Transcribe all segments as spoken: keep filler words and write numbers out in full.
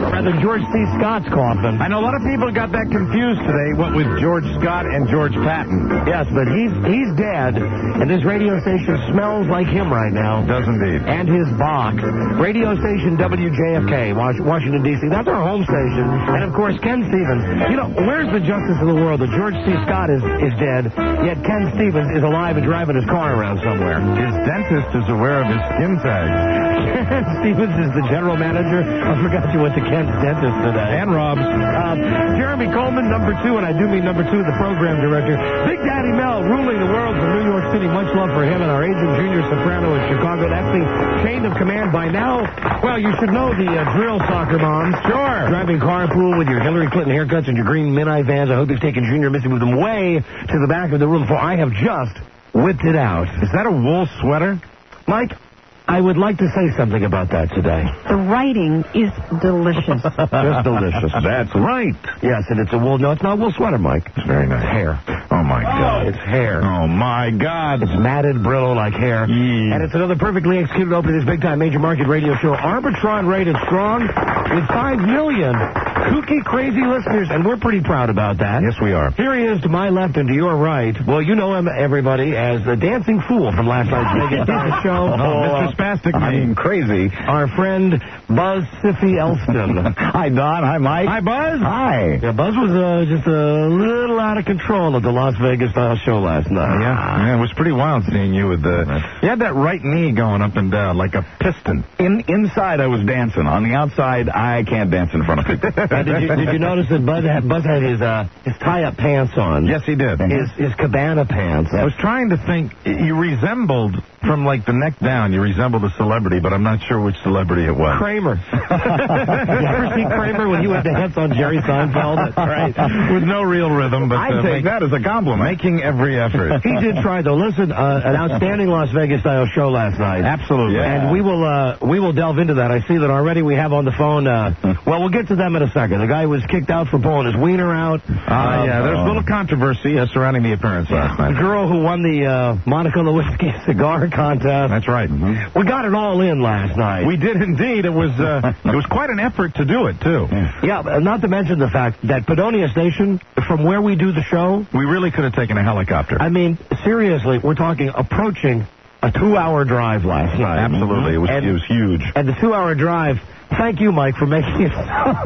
rather George C. Scott's coffin. I know a lot of people got that confused today, what with George Scott and George Patton. Yes, but he's he's dead, and this radio station smells like him right now. It does indeed. And his Bach. Radio station W J F K, Washington, D C That's our home station. And, of course, Ken Stevens. You know, where's the justice of the world that George C. Scott is, is dead, yet Ken Stevens is alive and driving his car around somewhere? His dentist is aware of his skin tag. Ken Stevens is the general manager. I forgot you went to Ken's dentist today. And Rob's. Uh, Jeremy Coleman, number two, and I do mean number two, the program director. Big Daddy Mel, ruling the world from New York City. Much love for him and our agent, Junior Soprano in Chicago. That's the chain of command by now. Well, you should know the uh, drill, soccer moms. Sure. Driving carpool with your Hillary Clinton haircuts and your green minivans. I hope you've taken Junior and Missy, moved them way to the back of the room, for I have just whipped it out. Is that a wool sweater? Mike, I would like to say something about that today. The writing is delicious. Just delicious. That's right. Yes, and it's a wool. No, it's not a wool sweater, Mike. It's very nice. It's hair. Oh, my God. It's hair. Oh, my God. It's matted, brittle like hair. Yeah. And it's another perfectly executed opening of this big-time major market radio show. Arbitron rated strong with five million kooky, crazy listeners, and we're pretty proud about that. Yes, we are. Here he is to my left and to your right. Well, you know him, everybody, as the Dancing Fool from last night's Vegas Disney show. Oh, Mister Spastic. I mean, crazy. Our friend Buzz Siffy Elston. Hi, Don. Hi, Mike. Hi, Buzz. Hi. Yeah, Buzz was uh, just a little out of control at the Las Vegas style show last night. Yeah, yeah, it was pretty wild seeing you with the. You had that right knee going up and down like a piston. In inside, I was dancing. On the outside, I can't dance in front of people. uh, did, you, did you notice that Buzz had, Buzz had his uh, his tie-up pants on? Yes, he did. His his cabana pants. I was trying to think. You resembled from like the neck down. You resembled a celebrity, but I'm not sure which celebrity it was. Kramer. You ever see Kramer when he went to hits on Jerry Seinfeld? That's right. With no real rhythm, but I uh, take make, that as a compliment. Making every effort. He did try, though. Listen, uh, an outstanding Las Vegas style show last night. Absolutely. Yeah. And we will uh, we will delve into that. I see that already we have on the phone. Uh, well, we'll get to them in a second. The guy was kicked out for pulling his wiener out. Uh, uh, yeah, there's a little controversy uh, surrounding the appearance last night. The girl who won the uh, Monica Lewinsky cigar contest. That's right. Mm-hmm. We got it all in last night. We did indeed. It was uh, it was quite an effort to do it, too. Yeah, not to mention the fact that Padonia Station, from where we do the show, we really could have taken a helicopter. I mean, seriously, we're talking approaching a two-hour drive last night. Absolutely. It was, and, it was huge. And the two-hour drive, thank you, Mike, for making it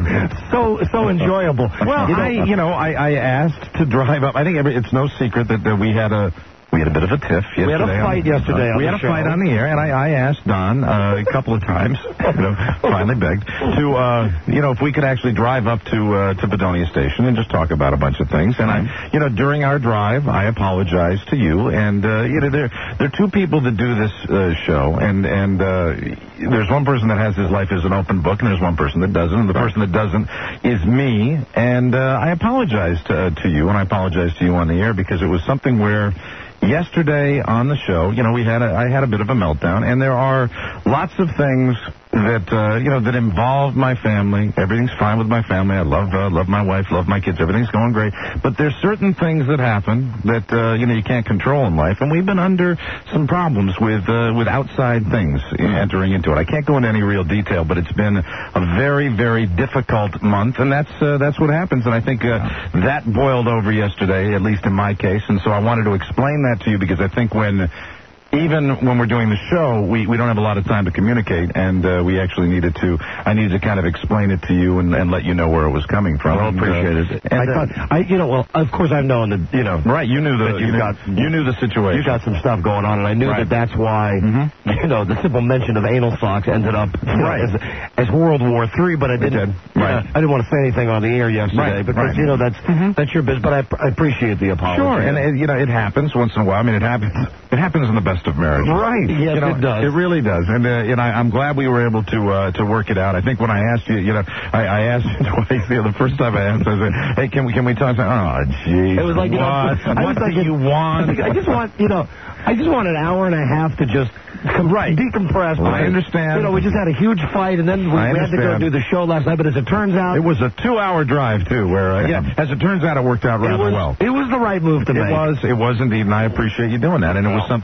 so so enjoyable. Well, you know, I, you know, I, I asked to drive up. I think every, it's no secret that, that we had a... We had a bit of a tiff yesterday. We had a fight on, yesterday uh, on We the had a show. fight on the air, and I, I asked Don uh, a couple of times, you know, finally begged, to, uh, you know, if we could actually drive up to uh, to Padonia Station and just talk about a bunch of things. And, I, you know, during our drive, I apologized to you. And, uh, you know, there, there are two people that do this uh, show, and, and uh, there's one person that has his life as an open book, and there's one person that doesn't. And the person that doesn't is me. And uh, I apologized uh, to you, and I apologized to you on the air because it was something where... Yesterday on the show, you know, we had a, I had a bit of a meltdown, and there are lots of things that, uh, you know, that involve my family. Everything's fine with my family. I love uh, love my wife, love my kids. Everything's going great. But there's certain things that happen that, uh, you know, you can't control in life, and we've been under some problems with uh, with outside things entering into it. I can't go into any real detail, but it's been a very, very difficult month, and that's uh, that's what happens. And I think uh, that boiled over yesterday, at least in my case, and so I wanted to explain that to you because I think when... Even when we're doing the show, we, we don't have a lot of time to communicate, and uh, we actually needed to, I needed to kind of explain it to you and, and let you know where it was coming from. I appreciate it. And I thought, I, you know, well, of course I've known that, you know. Right, you knew the, you, you, knew, got, you knew the situation. You got some stuff going on, and I knew right. that that's why, mm-hmm. you know, the simple mention of anal socks ended up you know, right. as, as World War Three, but I didn't, did. Right. know, I didn't want to say anything on the air yesterday, right. because, right. you know, that's mm-hmm. that's your business, but I, I appreciate the apology. Sure, and, it, you know, it happens once in a while. I mean, it happens, it happens in the best of marriages. Right. Yes, you know, it does. It really does. And, uh, you know, I'm glad we were able to uh, to work it out. I think when I asked you, you know, I, I asked you twice. You know, the first time I asked, I said, hey, can we can we talk? I said, oh, jeez. It was like, you what? know, I what was like, do you want? I just want, you know, I just want an hour and a half to just right. decompress. I understand. You know, we just had a huge fight, and then we, we had to go do the show last night. But as it turns out, it was a two-hour drive too. Where, uh, yeah, as it turns out, it worked out rather it was, well. It was the right move to it make. It was, it was indeed, and I appreciate you doing that. And it was something that uh,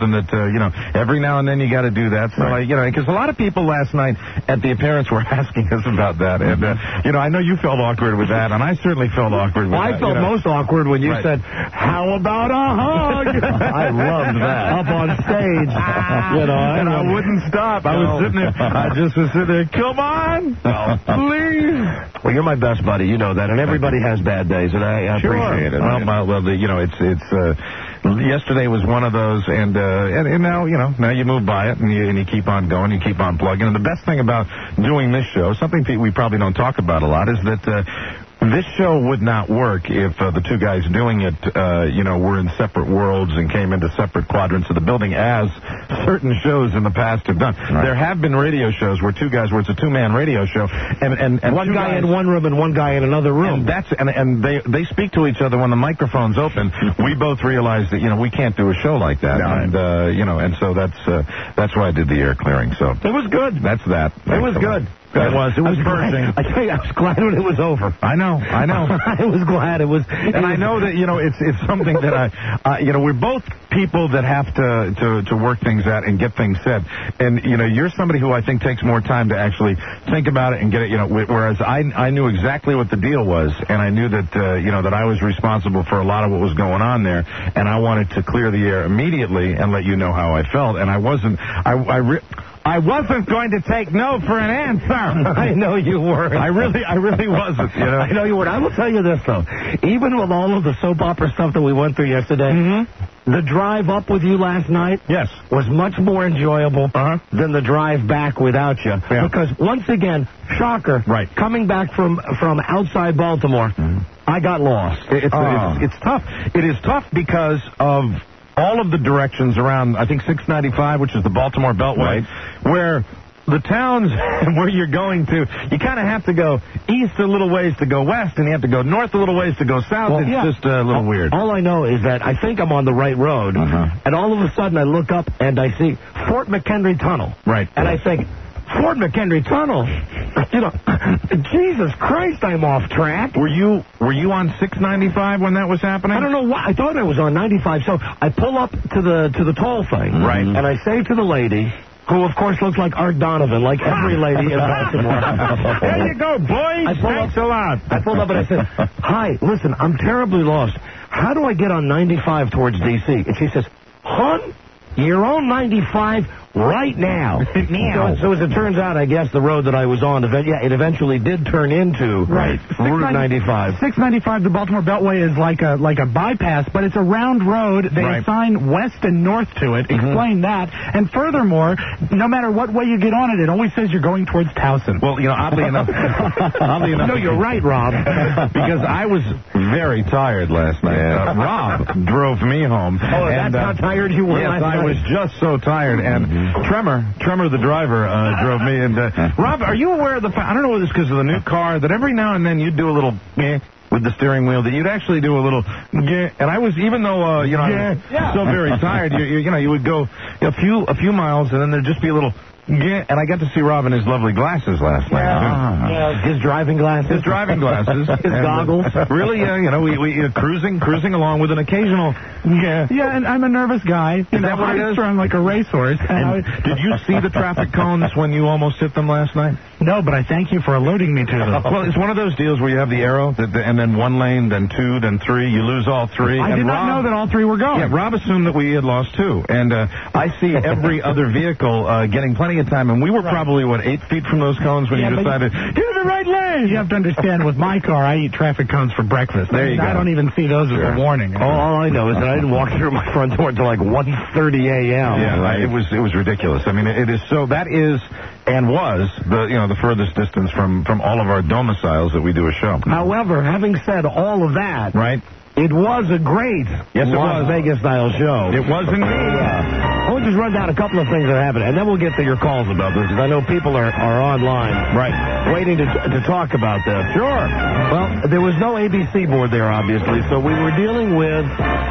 uh, you know, every now and then you got to do that. So, right. I, you know, because a lot of people last night at the appearance were asking us about that. And, uh, you know, I know you felt awkward with that, and I certainly felt awkward with well, that. I felt you know? most awkward when you right. said, how about a hug? I loved that. Up on stage. you know, and I, I wouldn't stop. I no. was sitting there. I just was sitting there, come on, no. please. Well, you're my best buddy. You know that. And everybody has bad days, and I, I sure. appreciate it. Well, well, well the, you know, it's, it's, uh, yesterday was one of those, and, uh, and, and now, you know, now you move by it, and you, and you keep on going, you keep on plugging. And the best thing about doing this show, something we probably don't talk about a lot, is that, uh, this show would not work if uh, the two guys doing it, uh, you know, were in separate worlds and came into separate quadrants of the building, as certain shows in the past have done. Right. There have been radio shows where two guys, where it's a two-man radio show, and and, and one guy guys, in one room and one guy in another room. And that's and and they they speak to each other when the microphone's open. We both realize that you know we can't do a show like that, no, and uh, you know, and so that's uh, that's why I did the air clearing. So it was good. That's that. It was good. It was. It was bursting. I tell you, I was glad when it was over. I know. I know. I was glad it was. And I know that, you know, it's it's something that I, uh, you know, we're both people that have to, to, to work things out and get things said. And, you know, you're somebody who I think takes more time to actually think about it and get it, you know, whereas I, I knew exactly what the deal was. And I knew that, uh, you know, that I was responsible for a lot of what was going on there. And I wanted to clear the air immediately and let you know how I felt. And I wasn't, I, I re- I wasn't going to take no for an answer. I know you weren't. I really, I really wasn't. You know? I know you weren't. I will tell you this, though. Even with all of the soap opera stuff that we went through yesterday, mm-hmm. the drive up with you last night yes. was much more enjoyable uh-huh. than the drive back without you. Yeah. Because, once again, shocker, right. coming back from, from outside Baltimore, mm-hmm. I got lost. It, it's, oh. it's, it's tough. It is tough because of all of the directions around, I think, six ninety-five, which is the Baltimore Beltway, right. where the towns where you're going to, you kind of have to go east a little ways to go west, and you have to go north a little ways to go south. Well, it's yeah. just a little all, weird. All I know is that I think I'm on the right road, uh-huh. and all of a sudden I look up and I see Fort McHenry Tunnel. Right. And I think, Fort McHenry Tunnel? You know, Jesus Christ, I'm off track. Were you were you on six ninety-five when that was happening? I don't know why. I thought I was on ninety-five. So I pull up to the to the toll thing. Right. And I say to the lady, who, of course, looks like Art Donovan, like every lady in Baltimore. There you go, boys. I Thanks up, a lot. I pulled up and I said, hi, listen, I'm terribly lost. How do I get on ninety-five towards D C? And she says, hon, you're on ninety-five right now. Meow. So, so as it turns out, I guess the road that I was on, yeah, it eventually did turn into right. Route ninety-five. six ninety-five, the Baltimore Beltway, is like a like a bypass, but it's a round road. They right. assign west and north to it. Mm-hmm. Explain that. And furthermore, no matter what way you get on it, it always says you're going towards Towson. Well, you know, oddly enough, oddly enough, no, you're right, Rob. Because I was very tired last night. Uh, Rob drove me home. Oh, and, that's uh, how tired you were yes, last I night. was just so tired. And mm-hmm. Tremor, Tremor the driver, uh, drove me. And uh, Rob, are you aware of the fact, I don't know whether it's because of the new car, that every now and then you do a little eh, with the steering wheel, that you'd actually do a little eh, and I was, even though, uh, you know, I was yeah. so very tired, you, you, you know, you would go a few, a few miles, and then there'd just be a little yeah, and I got to see Rob in his lovely glasses last night. Yeah, yeah. His driving glasses. His driving glasses. His goggles. Really, uh, you know, we, we uh, cruising, cruising along with an occasional yeah. Yeah, and I'm a nervous guy. You is know, that what it is? Strung like a racehorse. And and I, did you see the traffic cones when you almost hit them last night? No, but I thank you for alerting me to them. Well, it's one of those deals where you have the arrow, that the, and then one lane, then two, then three. You lose all three. I and did Rob, not know that all three were going. Yeah, Rob assumed that we had lost two. And uh, I see every other vehicle uh, getting plenty of time. And we were right. probably, what, eight feet from those cones when yeah, you decided, get in the right lane. You have to understand, with my car, I eat traffic cones for breakfast. There you I, go. I don't even see those sure. as a warning. All, all I know is that I didn't walk through my front door until like one thirty a.m. Yeah, right. it was it was ridiculous. I mean, it is so, that is and was the you know the furthest distance from, from all of our domiciles that we do a show. However, having said all of that, right, it was a great yes, it Las was. Vegas-style show. It was indeed. Yeah. I'll just run down a couple of things that happened, and then we'll get to your calls about this, because I know people are, are online right. waiting to to talk about this. Sure. Well, there was no A B C board there, obviously, so we were dealing with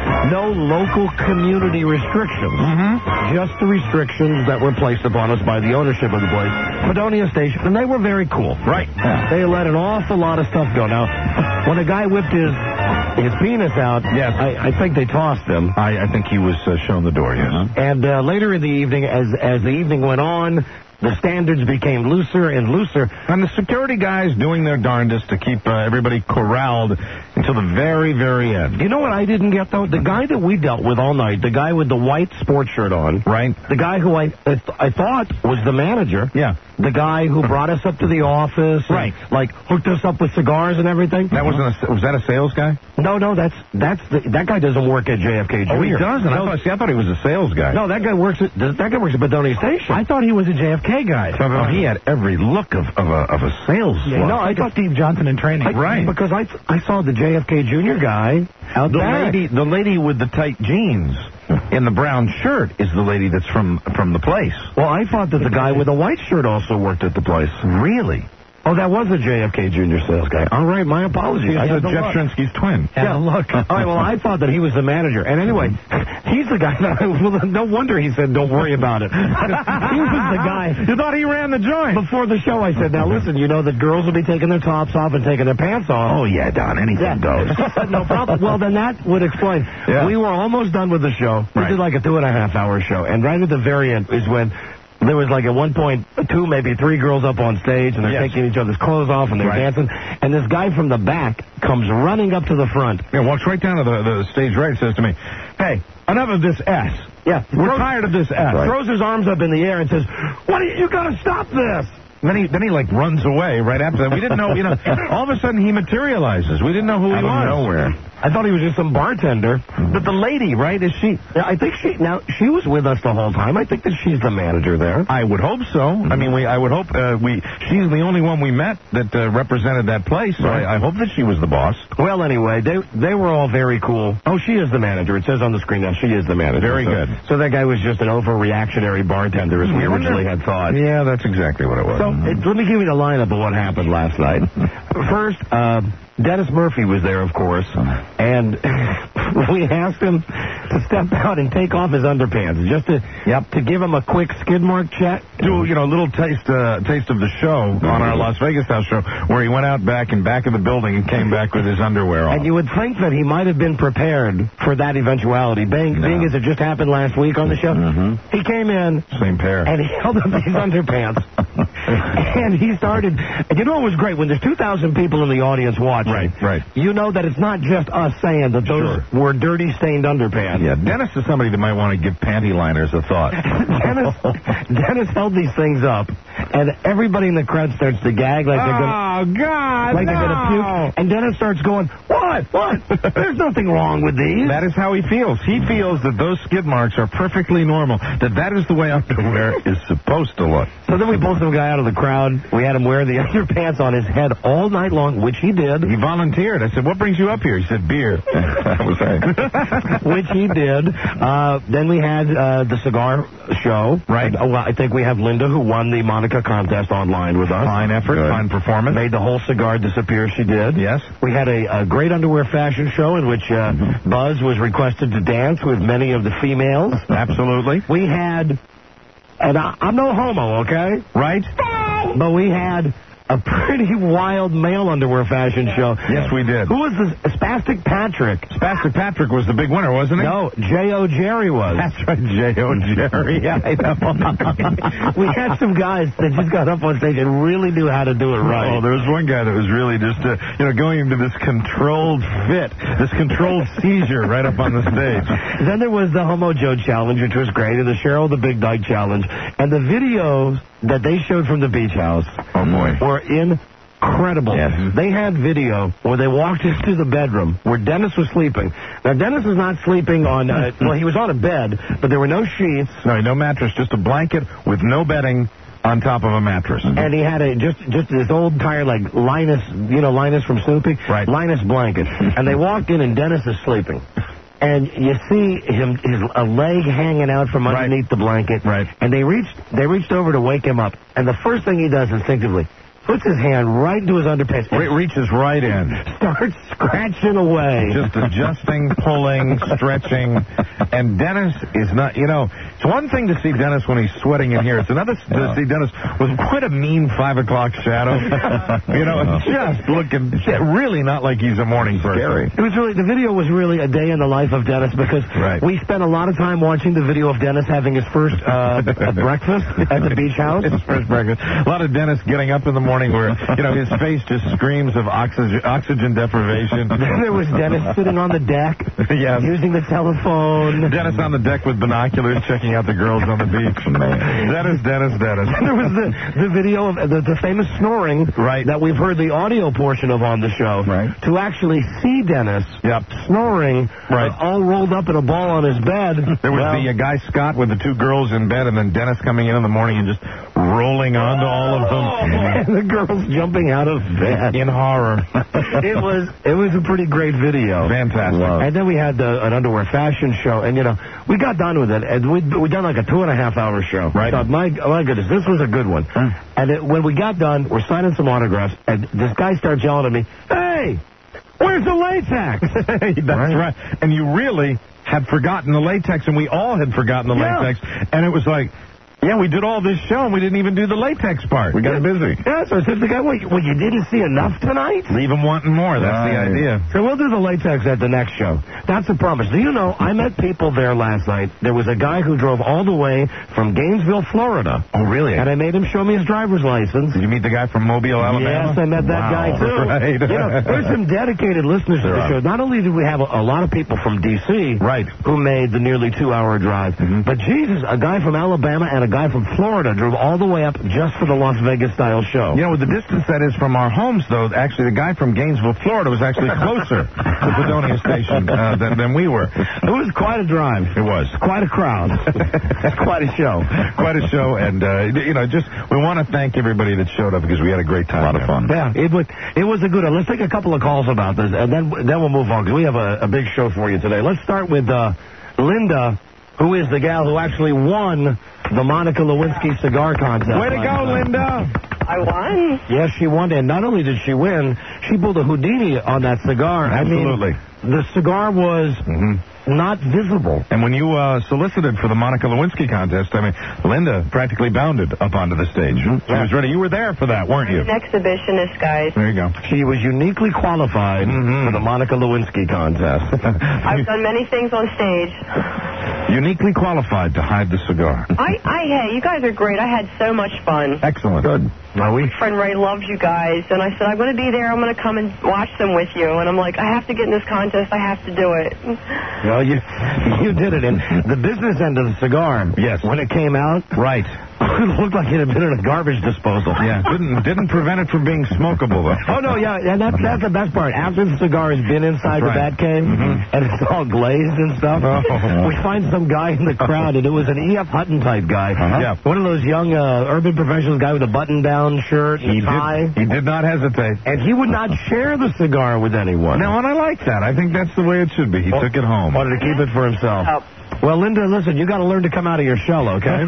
no local community restrictions. Mm-hmm. Just the restrictions that were placed upon us by the ownership of the place, Fredonia Station, and they were very cool. Right. Yeah. They let an awful lot of stuff go. Now, when a guy whipped his his penis out. Yes. I, I think they tossed him. I, I think he was uh, shown the door, yes. Uh-huh. And uh, later in the evening, as as the evening went on, the standards became looser and looser. And the security guys doing their darndest to keep uh, everybody corralled until the very, very end. You know what I didn't get, though? The guy that we dealt with all night, the guy with the white sports shirt on. Right. The guy who I I, th- I thought was the manager. Yeah. The guy who brought us up to the office. And, right. like, hooked us up with cigars and everything. That wasn't a, was that a sales guy? No, no, that's, that's the, that guy doesn't work at J F K Junior Oh, he doesn't? No. I, thought, see, I thought he was a sales guy. No, that guy works at, that guy works at Bedonia Station. I thought he was a J F K guy. Oh, he had every look of, of, a, of a sales Yeah, no, I thought Steve Johnson in training. I, right. Because I I saw the J F K Junior guy out the back. lady, the lady with the tight jeans in the brown shirt is the lady that's from from the place. Well, I thought that the guy with the white shirt also worked at the place. Really? Oh, that was a J F K Junior sales guy. All right, my apologies. I had thought the Jeff look. Shrinsky's twin. Yeah, look. All right, well, I thought that he was the manager. And anyway, he's the guy that I, well, no wonder he said, don't worry about it. He was the guy. You thought he ran the joint? Before the show, I said, now listen, you know that girls will be taking their tops off and taking their pants off. Oh, yeah, Don, anything goes. No problem. Well, then that would explain. Yeah. We were almost done with the show. We Right. did like a two and a half hour show. And right at the very end is when there was like at one point two, maybe three girls up on stage, and they're Yes. taking each other's clothes off, and they're Right. dancing. And this guy from the back comes running up to the front. Yeah, walks right down to the, the stage right and says to me, hey, enough of this S. Yeah. We're throws, tired of this S. Throws his arms up in the air and says, what are you, you got to stop this. Then he, then he like runs away right after that. We didn't know, you know, all of a sudden he materializes. We didn't know who he Out of was. nowhere. I thought he was just some bartender. But the lady, right, is she? Yeah, I think she, now, she was with us the whole time. I think that she's the manager there. I would hope so. I mean, we. I would hope uh, we. She's the only one we met that uh, represented that place. So Right. I, I hope that she was the boss. Well, anyway, they they were all very cool. Oh, she is the manager. It says on the screen now she is the manager. Very so, good. So that guy was just an overreactionary bartender, as we originally had thought. Yeah, that's exactly what it was. So it, let me give you the lineup of what happened last night. First, uh, Dennis Murphy was there, of course, and we asked him to step out and take off his underpants, just to Yep. to give him a quick skid mark check. Do you know a little taste uh, taste of the show on our Las Vegas house show where he went out back and back of the building and came back with his underwear on. And you would think that he might have been prepared for that eventuality, being, No. being as it just happened last week on the show. Mhm. He came in Same pair. and he held up his underpants, and he started. And you know what was great? When there's two thousand people in the audience watching, Right, right. you know that it's not just us saying that those Sure. were dirty, stained underpants. Yeah, Dennis is somebody that might want to give panty liners a thought. Dennis, Dennis held these things up, and everybody in the crowd starts to gag like they're going to. Oh, God, Like they're gonna puke, and Dennis starts going, "What? What? There's nothing wrong with these." That is how he feels. He feels that those skid marks are perfectly normal, that that is the way underwear is supposed to look. So then we pulled some guy out of the crowd. We had him wear the underpants on his head all night long, which he did. He volunteered. I said, what brings you up here? He said, beer. That was right. Which he did. Uh, then we had uh, the cigar show. Right. Uh, well, I think we have Linda, who won the Monica contest online with us. Fine effort, Good. fine performance. Made the whole cigar disappear. She did. Yes. We had a, a great underwear fashion show in which uh, Mm-hmm. Buzz was requested to dance with many of the females. Absolutely. We had, and I, I'm no homo, okay? Right? But we had a pretty wild male underwear fashion show. Yes, we did. Who was this? Spastic Patrick. Spastic Patrick was the big winner, wasn't he? No, J O. Jerry was. That's right, J O. Jerry. Yeah, I know. We had some guys that just got up on stage and really knew how to do it right. Oh, there was one guy that was really just, uh, you know, going into this controlled fit, this controlled seizure right up on the stage. Then there was the Homo Joe Challenge, which was great, and the Cheryl the Big Dyke Challenge. And the videos that they showed from the beach house Oh, boy. were incredible. Yes. They had video where they walked into the bedroom where Dennis was sleeping. Now, Dennis was not sleeping on, uh, well, he was on a bed, but there were no sheets. No, no mattress, just a blanket with no bedding on top of a mattress. And he had a just just this old tired like Linus, you know, Linus from Snoopy, Right. Linus blanket. And they walked in, and Dennis is sleeping. And you see him, his a leg hanging out from underneath the blanket. Right. And they reached they reached over to wake him up. And the first thing he does instinctively, puts his hand right into his underpants. Re- reaches right in. Starts scratching away. Just adjusting, pulling, stretching. And Dennis is not, you know, it's one thing to see Dennis when he's sweating in here. It's another to see Dennis with quite a mean five o'clock shadow. You know, just looking really not like he's a morning person. Scary. It was really, the video was really a day in the life of Dennis because right. we spent a lot of time watching the video of Dennis having his first uh, breakfast at the beach house. His first breakfast. A lot of Dennis getting up in the morning where, you know, his face just screams of oxygen, oxygen deprivation. Then there was Dennis sitting on the deck, yes. using the telephone. Dennis on the deck with binoculars checking out the girls on the beach. Dennis, Dennis, Dennis. And there was the, the video of the, the famous snoring right. that we've heard the audio portion of on the show. Right. To actually see Dennis yep. snoring right. uh, all rolled up in a ball on his bed. There was well, the uh, guy Scott with the two girls in bed and then Dennis coming in in the morning and just rolling onto all of them. And the girls jumping out of bed. In horror. It was it was a pretty great video. Fantastic. Wow. And then we had uh, an underwear fashion show, and, you know, we got done with it, and we'd, we'd done like a two and a half hour show. Right. I thought, my, my goodness, this was a good one. Mm. And it, when we got done, we're signing some autographs, and this guy starts yelling at me, hey, where's the latex? That's right. right. And you really had forgotten the latex, and we all had forgotten the yeah. latex, and it was like, yeah, we did all this show, and we didn't even do the latex part. We got yeah. busy. Yeah, so I said to the guy, well, you, well, you didn't see enough tonight? Leave them wanting more. That's right. the idea. So we'll do the latex at the next show. That's a promise. Do you know, I met people there last night. There was a guy who drove all the way from Gainesville, Florida. Oh, really? And I made him show me his driver's license. Did you meet the guy from Mobile, Alabama? Yes, I met that wow. guy, too. Right. You know, there's some dedicated listeners to the show. Not only did we have a, a lot of people from D C right. who made the nearly two-hour drive, mm-hmm. but, Jesus, a guy from Alabama and a guy from Florida drove all the way up just for the Las Vegas-style show. You know, with the distance that is from our homes, though, actually the guy from Gainesville, Florida, was actually closer to Fredonia Station uh, than, than we were. It was quite a drive. It was. Quite a crowd. Quite a show. Quite a show, and, uh, you know, just, we want to thank everybody that showed up because we had a great time. A lot of fun. Yeah, it was, it was a good one. Let's take a couple of calls about this, and then, then we'll move on, because we have a, a big show for you today. Let's start with uh, Linda, who is the gal who actually won the Monica Lewinsky cigar contest. Way to go, Linda! I won. Yes, she won, and not only did she win, she pulled a Houdini on that cigar. Absolutely. I mean, the cigar was mm-hmm. not visible. And when you uh, solicited for the Monica Lewinsky contest, I mean, Linda practically bounded up onto the stage. Mm-hmm. She was ready. You were there for that, weren't you? I'm an exhibitionist, guys. There you go. She was uniquely qualified mm-hmm. for the Monica Lewinsky contest. I've done many things on stage. Uniquely qualified to hide the cigar. I, I, hey, you guys are great. I had so much fun. Excellent. Good. Are we? My friend Ray loves you guys, and I said, I'm going to be there. I'm going to come and watch them with you. And I'm like, I have to get in this contest. I have to do it. Well, you you did it. And the business end of the cigar, yes, when it came out, right, it looked like it had been in a garbage disposal. Yeah, didn't didn't prevent it from being smokable, though. Oh, no, yeah, and that's, that's the best part. After the cigar has been inside that's the right. bat cave, mm-hmm. and it's all glazed and stuff, oh. we find some guy in the crowd, and it was an E F. Hutton type guy. Uh-huh. Yeah. One of those young uh, urban professionals, guy with a button-down shirt and he tie. Did, he did not hesitate. And he would not share the cigar with anyone. No, and I like that. I think that's the way it should be. He well, took it home. Wanted to keep it for himself. Oh. Well, Linda, listen, you got to learn to come out of your shell, okay?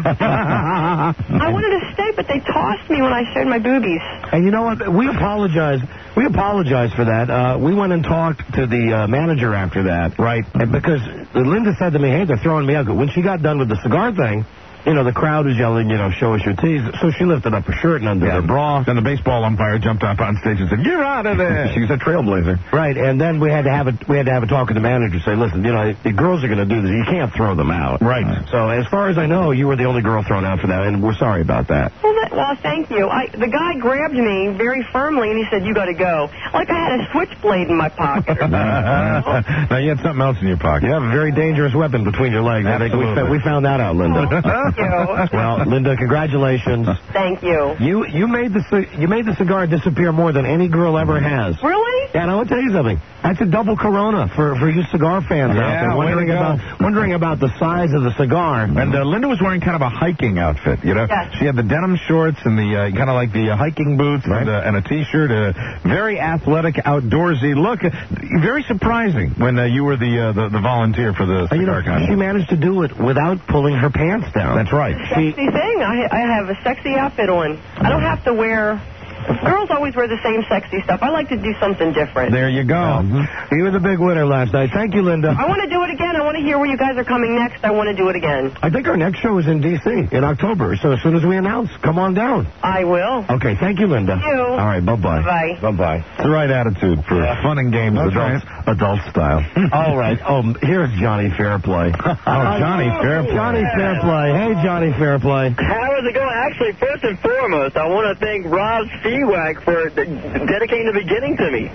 I wanted to stay, but they tossed me when I showed my boobies. And you know what? We apologize. We apologize for that. Uh, we went and talked to the uh, manager after that. Right. And because Linda said to me, hey, they're throwing me out. When she got done with the cigar thing, you know, the crowd was yelling, you know, show us your tees. So she lifted up her shirt and under yeah. her bra. Then the baseball umpire jumped up on stage and said, "You're out of there." She's a trailblazer. Right, and then we had to have a we had to have a talk with the manager. Say, listen, you know, the girls are going to do this. You can't throw them out. Right. So as far as I know, you were the only girl thrown out for that, and we're sorry about that. Well, that, well thank you. I, the guy grabbed me very firmly, and he said, "You got to go." Like I had a switchblade in my pocket. Now you had something else in your pocket. You have a very dangerous weapon between your legs. Absolutely. I think we, we found that out, Linda. Oh, thank you. Well, Linda, congratulations. Thank you. You you made the you made the cigar disappear more than any girl ever has. Really? Yeah, and I will tell you something. That's a double Corona for, for you cigar fans yeah, out there wondering about wondering about the size of the cigar. And uh, Linda was wearing kind of a hiking outfit, you know. Yes. She had the denim shorts and the uh, kind of like the uh, hiking boots right. and, uh, and a T-shirt. A very athletic, outdoorsy look. Very surprising when uh, you were the, uh, the the volunteer for the cigar you know, contest. She managed to do it without pulling her pants down. That's right. Sexy She, thing. I, I have a sexy outfit on. I don't have to wear Girls always wear the same sexy stuff. I like to do something different. There you go. He was a big winner last night. Thank you, Linda. I want to do it again. I want to hear where you guys are coming next. I want to do it again. I think our next show is in D C in October, so as soon as we announce, come on down. I will. Okay, thank you, Linda. Thank you. All right, bye-bye. Bye. Bye-bye. It's the right attitude for Yeah. fun and games, That's adult, adult style. All right. Oh, here's Johnny Fairplay. Oh, Johnny Fairplay. Johnny Fairplay. Hey, Johnny Fairplay. How is it going? Actually, first and foremost, I want to thank Rob Spiewak for d- dedicating the beginning to me.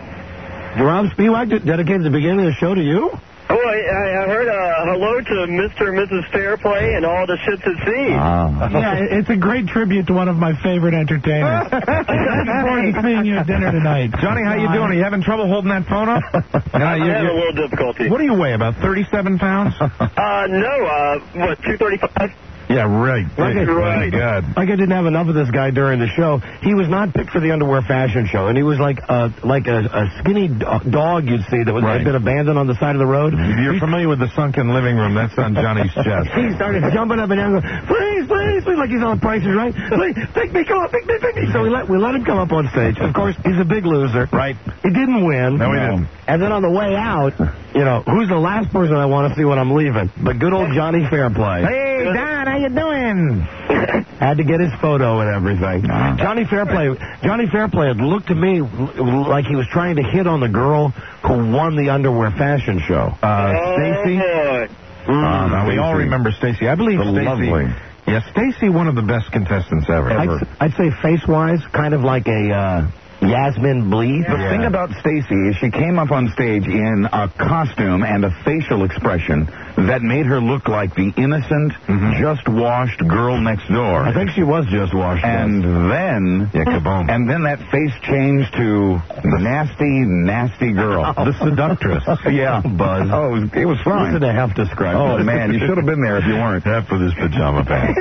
Rob Spiewak dedicated the beginning of the show to you? Oh, I, I heard a hello to Mister and Missus Fairplay and all the shits at sea. Ah. Yeah, it- it's a great tribute to one of my favorite entertainers. Looking forward to seeing you at dinner tonight. Johnny, how you doing? Are you having trouble holding that phone up? No, I'm you- having a you- little difficulty. What do you weigh, about thirty-seven pounds? Uh, no, uh, what, two thirty-five? Yeah, right. Right. Right. Good. Like I didn't have enough of this guy during the show. He was not picked for the underwear fashion show, and he was like a, like a, a skinny do- dog you'd see that was, Right. had been abandoned on the side of the road. If you're familiar with the sunken living room, that's on Johnny's chest. He started jumping up and down, going, please, please, please, like he's on Price is Right. Please, pick me, come on, pick me, pick me. So we let we let him come up on stage. Of course, he's a big loser. Right. He didn't win. No, he didn't. And then on the way out, you know, who's the last person I want to see when I'm leaving? But good old Johnny Fairplay. Hey, Don, how you doing? Had to get his photo and everything. Johnny Fairplay, Johnny Fairplay had looked to me like he was trying to hit on the girl who won the underwear fashion show. Uh, Stacy? Oh, Uh, no, we all remember Stacy. I believe The Stacy. lovely. Yeah, Stacy, one of the best contestants ever. I'd, I'd say face-wise, kind of like a uh, Yasmin Bleed. The thing about Stacy is she came up on stage in a costume and a facial expression that made her look like the innocent, just washed girl next door. I think she was just washed. And then, Yeah, kaboom. and then that face changed to the nasty, nasty girl. The seductress. Yeah, Buzz. Oh, it was, it was fine. Listen to Hef describe Oh this. man, you should have been there if you weren't. Half with his pajama pants.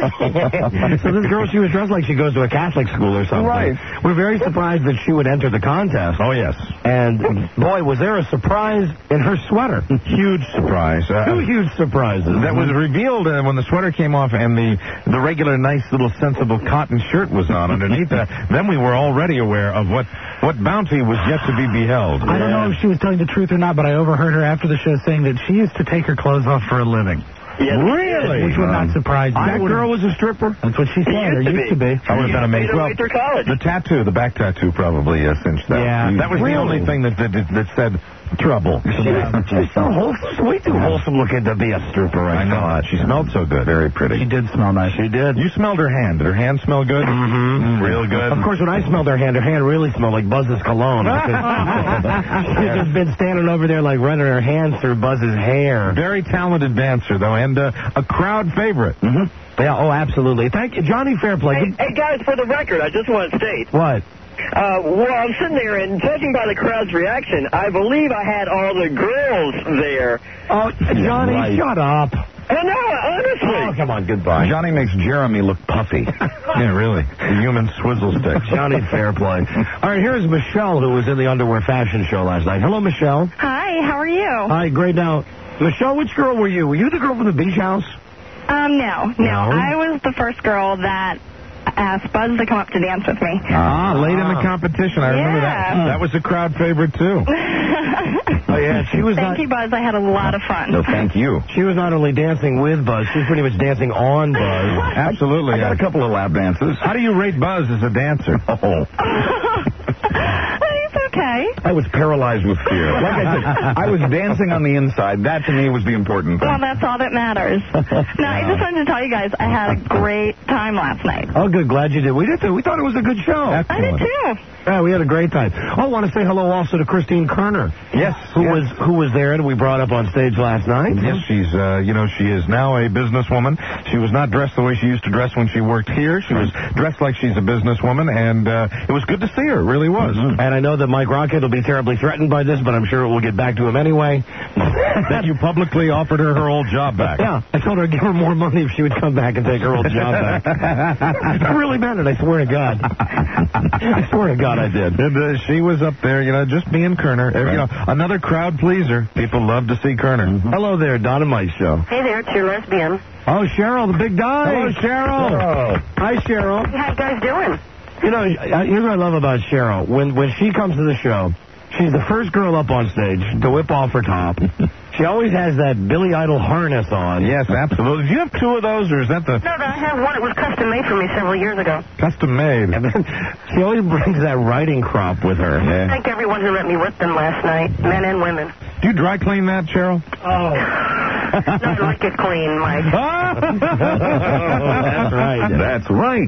So this girl, she was dressed like she goes to a Catholic school or something. Right. We're very surprised that she would enter the contest. Oh, yes. And, boy, was there a surprise in her sweater. Huge surprise. Uh, Two huge surprises. That was revealed uh, when the sweater came off and the, the regular nice little sensible cotton shirt was on underneath that. Then we were already aware of what, what bounty was yet to be beheld. I don't know if she was telling the truth or not, but I overheard her after the show saying that she used to take her clothes off for a living. yes. Really? Which would not surprise me. That girl was a stripper? That's what she said. Or used to used to be. I would have been amazed. Made her Well, way through college. the tattoo, the back tattoo probably uh, cinched that. Yeah. That was Really? the only thing that, that, that said trouble. She's so wholesome. She's way too wholesome looking to be a stripper. I know. She smelled so good. Very pretty. She did smell nice. She did. You smelled her hand. Did her hand smell good? Mm-hmm. Real good. Of course, when I smelled her hand, her hand really smelled like Buzz's cologne. She's just been standing over there like running her hand through Buzz's hair. Very talented dancer, though, and uh, a crowd favorite. Mm-hmm. Yeah, oh, absolutely. Thank you, Johnny Fairplay. Hey, hey, guys, for the record, I just want to state, What? uh, well, I'm sitting there, and judging by the crowd's reaction, I believe I had all the girls there. Oh, Johnny, right. shut up. Oh, no, honestly. Oh, come on, goodbye. Johnny makes Jeremy look puffy. Yeah, really. The human swizzle stick. Johnny Fairplay. All right, here's Michelle, who was in the underwear fashion show last night. Hello, Michelle. Hi, how are you? Hi, great. Now, Michelle, which girl were you? Were you the girl from the beach house? Um, no, no. No? I was the first girl that asked Buzz to come up to dance with me. Ah, late in the competition. I remember that. Yeah. That was a crowd favorite, too. Oh, yeah, she was Thank not, you, Buzz. I had a lot of fun. No, thank you. she was not only dancing with Buzz, she was pretty much dancing on Buzz. Absolutely. I got a couple of lap dances. How do you rate Buzz as a dancer? Oh, It's okay. I was paralyzed with fear. Like I said, I was dancing on the inside. That to me was the important thing. Well, that's all that matters. No, I just wanted to tell you guys I had a great time last night. Oh, good. Glad you did. We did too. We thought it was a good show. I did too. Yeah, we had a great time. Oh, I want to say hello also to Christine Kerner. Yes. Who yes. was who was there and we brought up on stage last night. Yes, she's, uh, you know, she is now a businesswoman. She was not dressed the way she used to dress when she worked here. She was dressed like she's a businesswoman, and uh, it was good to see her. It really was. And I know that Mike Rocket will be terribly threatened by this, but I'm sure we'll get back to him anyway. That you publicly offered her her old job back. Yeah, I told her I'd give her more money if she would come back and take her old job back. I really meant it, I swear to God. I swear to God I did. And uh, she was up there, you know, just being Kerner. Uh, You know, another crowd pleaser. People love to see Kerner. Hello there, Don and Mike Show. Hey there, it's your lesbian. Oh, Cheryl, the big guy. Hello, Cheryl. Hi, Cheryl. How you guys doing? You know, here's what I love about Cheryl. When when she comes to the show, she's the first girl up on stage to whip off her top. She always has that Billy Idol harness on. Yes, absolutely. Do you have two of those, or is that the... No, no, I have one. It was custom made for me several years ago. Custom made. And then she always brings that riding crop with her. I thank everyone who let me whip them last night, men and women. Do you dry clean that, Cheryl? Oh. No, I like it clean, Mike. That's right. That's right.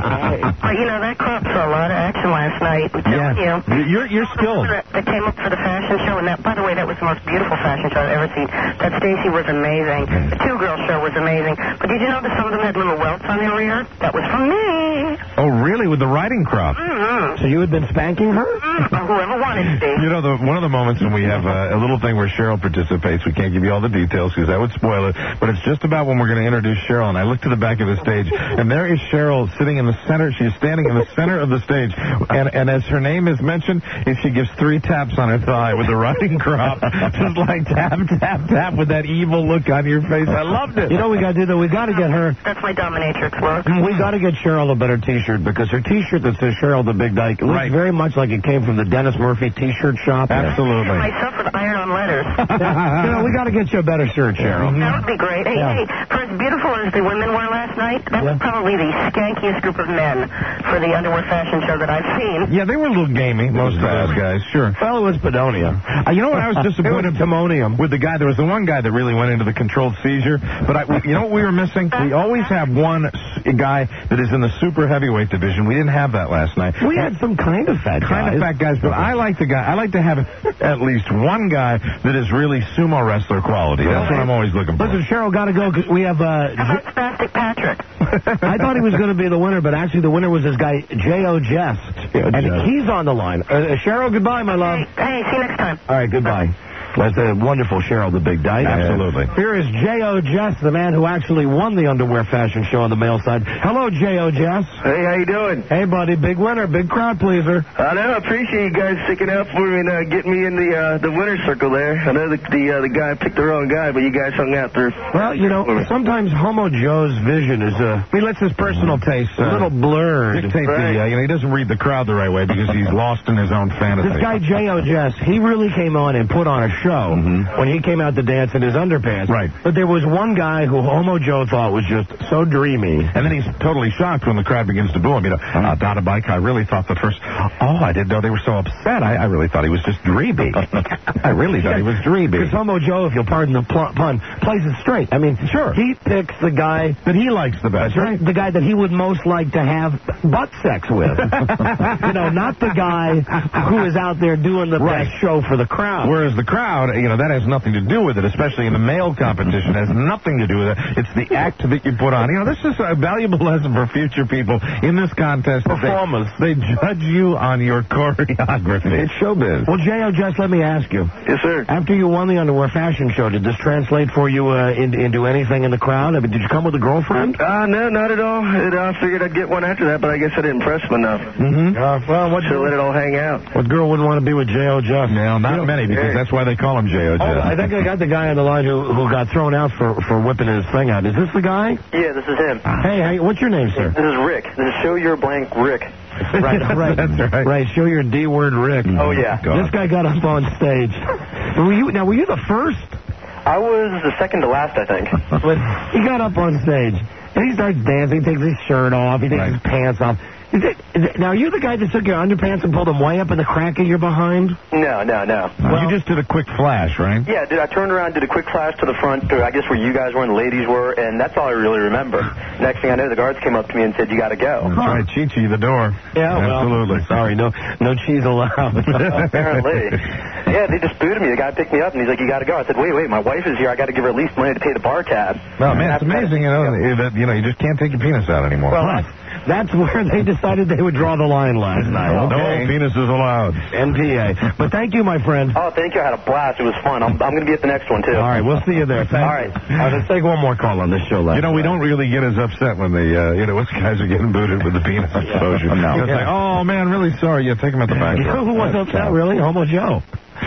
But, you know, that crop saw a lot of action last night. I'm telling Yeah. you. You're, you're skilled. That came up for the fashion show, and that, by the way, that was the most beautiful fashion show I've ever seen. That Stacy was amazing. The two-girl show was amazing. But did you know that some of them had little welts on their rear? That was from me. Oh, really? With the riding crop? Mm-hmm. So you had been spanking her? Mm-hmm. Whoever wanted to. You know, the, one of the moments when we have uh, a little thing where Cheryl participates, we can't give you all the details because that would spoil it, but it's just about when we're going to introduce Cheryl, and I look to the back of the stage, and there is Cheryl sitting in the center. She's standing in the center of the stage, and, and as her name is mentioned, if she gives three taps on her thigh with the riding crop, just like tap, tap, tap with that evil look on your face. I loved it. You know what we got to do, though? We got to get her... That's my dominatrix look. We got to get Cheryl a better T-shirt, because her T-shirt that says Cheryl the Big Dyke looks Right. very much like it came from the Dennis Murphy T-shirt shop. Absolutely. Myself with iron-on letters. You know, we got to get you a better shirt, Cheryl. That would be great. Hey, Yeah. hey, for as beautiful as the women were last night, that was Yeah. probably the skankiest group of men for the underwear fashion show that I've seen. Yeah, they were a little gamey, most of those guys, sure. Well, it was Bedonia. Uh, you know what I was disappointed It was Timonium. with the guy? There was the one guy that really went into the controlled seizure, but I, you know what we were missing? We always have one s- guy that is in the super heavyweight division. We didn't have that last night. We had some kind of fat Kind guys. of fat guys, but I like the guy. I like to have at least one guy that is really sumo wrestler quality. That's what I'm always looking for. Listen, Cheryl, got to go, because we have... Uh, How about Spastic Patrick? I thought he was going to be the winner, but actually the winner was this guy, J O Jest. And Jest. he's on the line. Uh, Cheryl, goodbye, my love. Hey, hey, see you next time. All right, goodbye. That's a wonderful Cheryl the Big Dyke. Absolutely. Here is J O Jest, the man who actually won the underwear fashion show on the male side. Hello, J O Jest. Hey, how you doing? Hey, buddy, big winner, big crowd pleaser. I know. I appreciate you guys sticking up for me and uh, getting me in the uh, the winner's circle there. I know the the, uh, the guy picked the wrong guy, but you guys hung out through. Well, you know, sometimes Homo Joe's vision is uh, He lets his personal taste a uh, little blurred. dictate the, uh, you know, he doesn't read the crowd the right way because he's lost in his own fantasy. This guy, J O Jest, he really came on and put on a show when he came out to dance in his underpants. Right. But there was one guy who Homo Joe thought was just so dreamy. And then he's totally shocked when the crowd begins to boo him. You know, uh, Donna Bike, I really thought the first, oh, I didn't know they were so upset. I, I really thought he was just dreamy. I really thought he was dreamy. Because Homo Joe, if you'll pardon the pl- pun, plays it straight. I mean, Sure. he picks the guy That he likes the best, right? the guy that he would most like to have butt sex with. You know, not the guy who is out there doing the Right. best show for the crowd. Whereas the crowd, you know, that has nothing to do with it, especially in the male competition. It has nothing to do with it. It's the act that you put on. You know, this is a valuable lesson for future people in this contest. Performers. They, they judge you on your choreography. It's showbiz. Well, J O, just let me ask you. Yes, sir. After you won the underwear fashion show, did this translate for you uh, in, into anything in the crowd? I mean, did you come with a girlfriend? Uh, no, not at all. It, uh, I figured I'd get one after that, but I guess I didn't press him enough. Mm-hmm. Uh, well, what, So let it all hang out. what girl wouldn't want to be with J O Just? No, not You know, many, because hey. that's why they call him J O. Oh, I think I got the guy on the line who, who got thrown out for, for whipping his thing out. Is this the guy? Yeah, this is him. Hey, hey, what's your name, sir? This is Rick. This is Show Your Blank Rick. Right, right. That's right. Right, show your D word, Rick. Oh, yeah. This guy got up on stage. Were you, now, were you the first? I was the second to last, I think. But he got up on stage, and he starts dancing, takes his shirt off, he takes Right. his pants off. Is it, is it, now, are you the guy that took your underpants and pulled them way up in the crack of your behind? No, no, no. Well, you just did a quick flash, right? Yeah, dude, I turned around, did a quick flash to the front, to, I guess where you guys were and the ladies were, and that's all I really remember. Next thing I know, the guards came up to me and said, you got to go. That's right, Chi-Chi, the door. Yeah, well, Absolutely. sorry, no no cheese allowed. Apparently. Yeah, they just booed me. The guy picked me up, and he's like, you got to go. I said, wait, wait, my wife is here. I got to give her at least money to pay the bar tab. No, man, it's amazing, you know, that, you know, you just can't take your penis out anymore. Well, that's, that's where they decided they would draw the line last night. No Okay. penises allowed. N P A. But thank you, my friend. Oh, thank you. I had a blast. It was fun. I'm, I'm going to be at the next one, too. All right, we'll see you there. Thank All right. you. All right, let's take one more call on this show. Left. You know, we don't really get as upset when the, uh, you know, once guys are getting booted with the penis exposure. No. It's like, oh, man, really sorry. Yeah, take him at the back. You know who was upset, really? Homo Joe.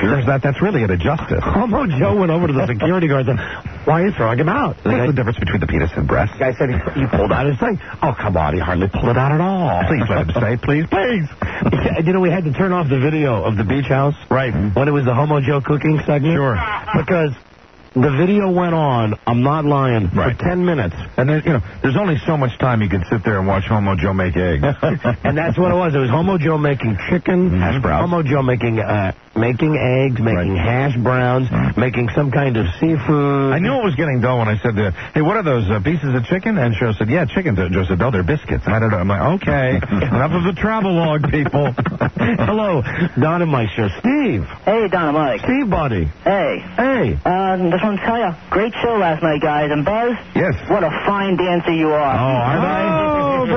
There's that. That's really at a justice. Homo Joe went over to the security guard and said, why are you throwing him out? The What's guy, the difference between the penis and breast? the guy said he, he pulled out his thing. Oh, come on. He hardly pulled it out at all. Please let him say, please, please. You know, we had to turn off the video of the beach house. Right. When it was the Homo Joe cooking segment. Sure. Because the video went on, I'm not lying, Right. for ten minutes. And there's, you know, there's only so much time you can sit there and watch Homo Joe make eggs. And that's what it was. It was Homo Joe making chicken, Hash browns. Homo Joe making uh, making eggs, making Right. hash browns, making some kind of seafood. I knew it was getting dull when I said, uh, hey, what are those, uh, pieces of chicken? And Joe said, yeah, chicken. Joe said, no, they're biscuits. I don't know. I'm like, okay, enough of the travelogue, people. Hello, Don and Mike show. Steve. Hey, Don and Mike. Steve, buddy. Hey. Hey. Uh, just want to tell you, great show last night, guys. And Buzz, Yes. what a fine dancer you are. Oh, are they? Oh,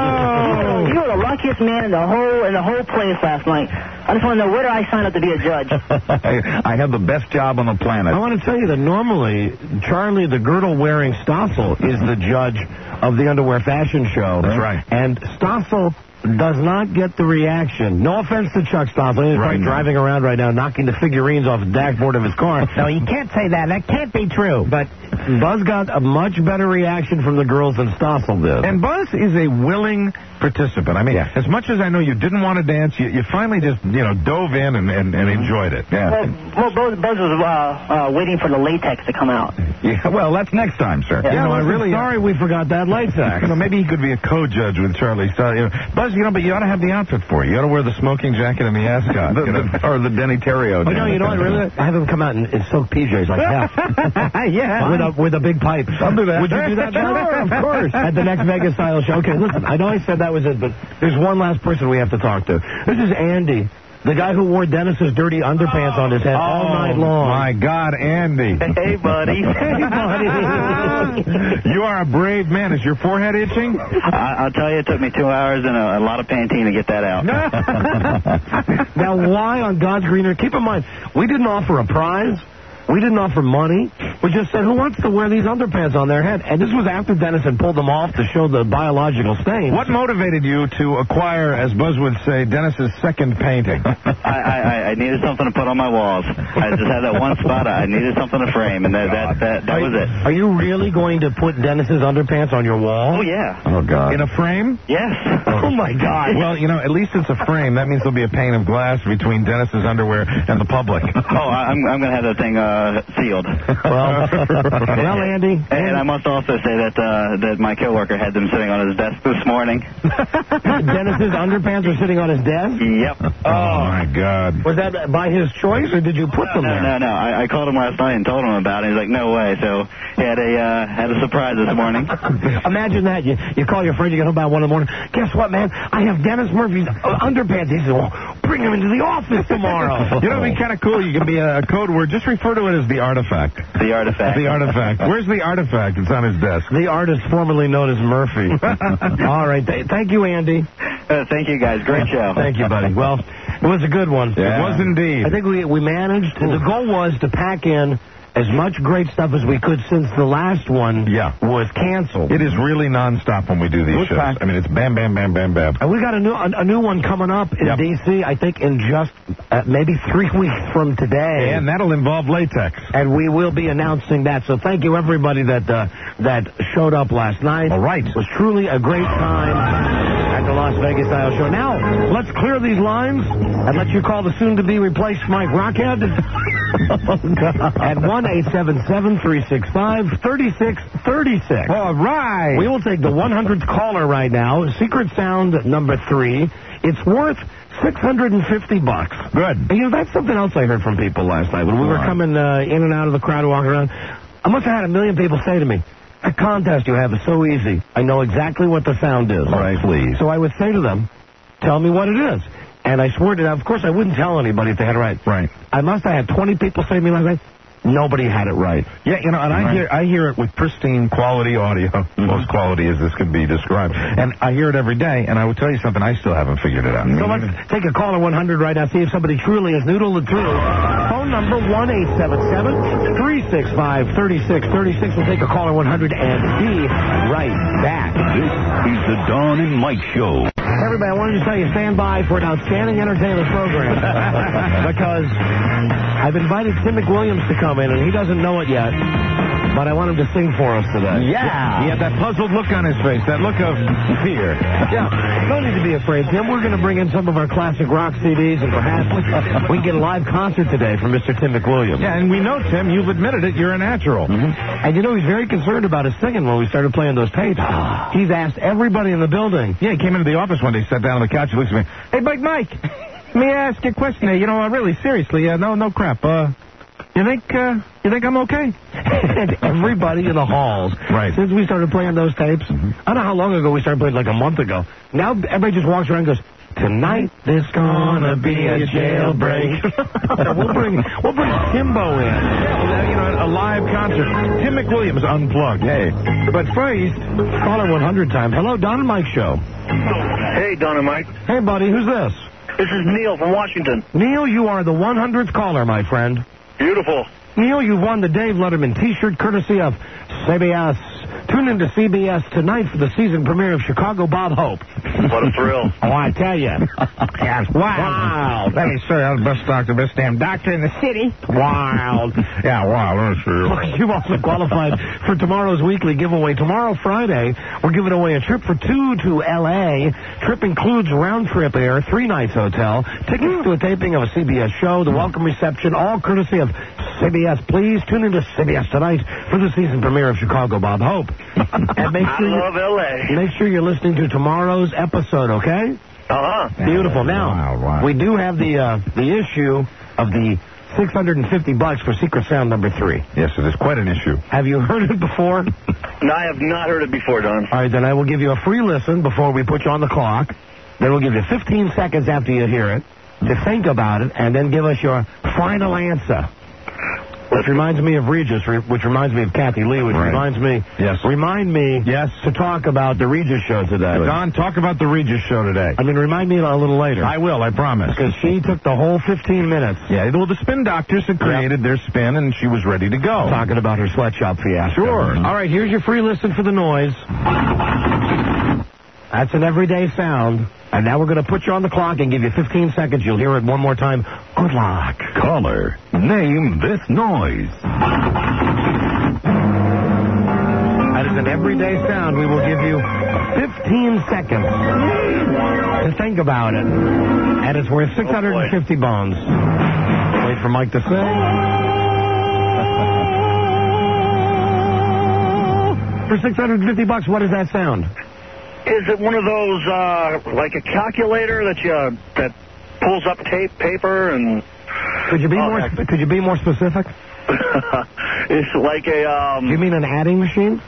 bravo. You were the luckiest man in the whole in the whole place last night. I just want to know, where do I sign up to be a judge? I, I have the best job on the planet. I want to tell you that normally Charlie, the girdle-wearing Stossel, is the judge of the underwear fashion show. That's right. And Stossel does not get the reaction. No offense to Chuck Stossel. He's Right. probably driving around right now, knocking the figurines off the dashboard of his car. No, you can't say that. That can't be true. But Buzz got a much better reaction from the girls than Stossel did. And Buzz is a willing participant. I mean, Yeah. as much as I know you didn't want to dance, you, you finally just, you know, dove in and, and, and enjoyed it. Yeah. Well, well Buzz, Buzz was uh, uh, waiting for the latex to come out. Yeah, well, that's next time, sir. Yeah, know, I listen, really- sorry we forgot that latex. You know, maybe he could be a co-judge with Charlie. So, you know, Buzz, you know, but you ought to have the outfit for it. You ought to wear the smoking jacket and the ascot. The- you know? the- or the Denny Terrio. Oh, no, you know what? Really, I have him come out in, in silk P Js like that. Yeah. With a, with a big pipe. I'll do that. Would you do that? Sure, of course. At the next Vegas style show. Okay, listen, I know I said that was it, but there's one last person we have to talk to. This is Andy, the guy who wore Dennis's dirty underpants on his head all night long. My God, Andy. Hey, buddy. Hey, buddy. You are a brave man. Is your forehead itching? I, I'll tell you, it took me two hours and a, a lot of Pantene to get that out. Now, why on God's green earth? Keep in mind, we didn't offer a prize. We didn't offer money. We just said, who wants to wear these underpants on their head? And this was after Dennis had pulled them off to show the biological stain. What motivated you to acquire, as Buzz would say, Dennis's second painting? I, I, I needed something to put on my walls. I just had that one spot. I needed something to frame, and that that, that, that was it. Are you really going to put Dennis's underpants on your wall? Oh, yeah. Oh, God. In a frame? Yes. Oh, my God. Well, you know, at least it's a frame. That means there'll be a pane of glass between Dennis's underwear and the public. Oh, I- I'm, I'm going to have that thing uh, sealed. Well, well, Andy. And I must also say that uh, that my coworker had them sitting on his desk this morning. Dennis's underpants are sitting on his desk? Yep. Oh, my God. Was that by his choice, or did you put them No, there? no, no. I, I called him last night and told him about it. He's like, no way. So he had a uh, had a surprise this morning. Imagine that. You, you call your friend, you get home about one in the morning. Guess what, man? I have Dennis Murphy's uh, underpants. He says, well, bring him into the office tomorrow. You know, it'd be kind of cool. You can be a code word. Just refer to it as the artifact. The artifact. The artifact. Where's the artifact? It's on his desk. The artist formerly known as Murphy. All right. Th- thank you, Andy. Uh, thank you, guys. Great show. Thank you, buddy. Well, it was a good one. It was indeed. I think we we managed. The goal was to pack in as much great stuff as we could since the last one Yeah. was canceled. It is really nonstop when we do these What's shows. that? I mean, it's bam, bam, bam, bam, bam. And we got a new a, a new one coming up in Yep. D C, I think, in just uh, maybe three weeks from today. And that'll involve latex. And we will be announcing that. So thank you, everybody that uh, that showed up last night. All right. It was truly a great time at the Las Vegas Style Show. Now, let's clear these lines and let you call the soon-to-be replaced Mike Rockhead at one eight seven seven, three six five, three six three six. All right. We will take the one hundredth caller right now. Secret sound number three. It's worth six hundred fifty bucks. Good. And, you know, that's something else I heard from people last night. When we were Right. coming uh, in and out of the crowd walking around, I must have had a million people say to me, that contest you have is so easy. I know exactly what the sound is. Right. Please. So I would say to them, tell me what it is. And I swore to them, of course, I wouldn't tell anybody if they had it right. Right. I must have had twenty people say to me last night, nobody had it right. Yeah, you know, and I Right. hear I hear it with pristine quality audio, most quality as this could be described. And I hear it every day, and I will tell you something, I still haven't figured it out. So let's take a caller one hundred right now, see if somebody truly has noodled it through. Phone number one eight seven seven, three six five, three six three six. We'll take a caller one hundred and be right back. This is the Dawn and Mike Show. Everybody, I wanted to tell you, stand by for an outstanding entertainment program. Because I've invited Tim McWilliams to come in, and he doesn't know it yet, but I want him to sing for us today. Yeah. He had that puzzled look on his face, that look of fear. Yeah. No need to be afraid, Tim. We're going to bring in some of our classic rock C Ds, and perhaps we can get a live concert today from Mister Tim McWilliams. Yeah, and we know, Tim, you've admitted it. You're a natural. Mm-hmm. And you know, he's very concerned about his singing when we started playing those tapes. He's asked everybody in the building. Yeah, he came into the office one day, sat down on the couch, and looks at me. Hey, Big Mike, let me ask you a question. You know, uh, really, seriously, uh, no, no crap. Uh, you think, uh, you think I'm okay? And everybody in the halls, right. Since we started playing those tapes, mm-hmm. I don't know how long ago we started playing, like a month ago. Now everybody just walks around and goes, tonight there's gonna be a jailbreak. we'll bring we'll bring Timbo in. Yeah, well, you know, a live concert. Tim McWilliams unplugged. Hey, but first, caller one hundred time. Hello, Don and Mike Show. Hey, Don and Mike. Hey, buddy, who's this? This is Neil from Washington. Neil, you are the one hundredth caller, my friend. Beautiful. Neil, you've won the Dave Letterman T-shirt courtesy of C B S. Tune into C B S tonight for the season premiere of Chicago Bob Hope. What a thrill. Oh, I tell you. Yes, wild. Let me say, I'm the best doctor, best damn doctor in the city. Wild. Yeah, wild. That's true. You've also qualified for tomorrow's weekly giveaway. Tomorrow, Friday, we're giving away a trip for two to L A. Trip includes round-trip air, three nights hotel, tickets to a taping of a C B S show, the welcome reception, all courtesy of C B S. Please tune into C B S tonight for the season premiere of Chicago Bob Hope. And make sure I love L A. Make sure you're listening to tomorrow's episode, okay? Uh-huh. Beautiful. Now, wow, wow. we do have the uh, the issue of the six hundred fifty bucks for Secret Sound number three. Yes, it is quite an issue. Have you heard it before? No, I have not heard it before, Don. All right, then I will give you a free listen before we put you on the clock. Then we'll give you fifteen seconds after you hear it to think about it, and then give us your final answer. Which reminds me of Regis, which reminds me of Kathy Lee, which right. reminds me, yes. remind me yes. to talk about the Regis show today. Don, talk about the Regis show today. I mean, remind me a little later. I will, I promise. Because she took the whole fifteen minutes. Yeah, well, the Spin Doctors had created yep. their spin, and she was ready to go. Talking about her sweatshop fiasco. Sure. Mm-hmm. All right, here's your free listen for the noise. That's an everyday sound. And now we're going to put you on the clock and give you fifteen seconds. You'll hear it one more time. Good luck. Caller, name this noise. That is an everyday sound. We will give you fifteen seconds to think about it. And it's worth six hundred fifty oh bones. Wait for Mike to sing. For six hundred fifty bucks, what does that sound? Is it one of those, uh, like a calculator that you, uh, that pulls up tape, paper, and... Could you be oh, more, heck. could you be more specific? It's like a, um... You mean an adding machine?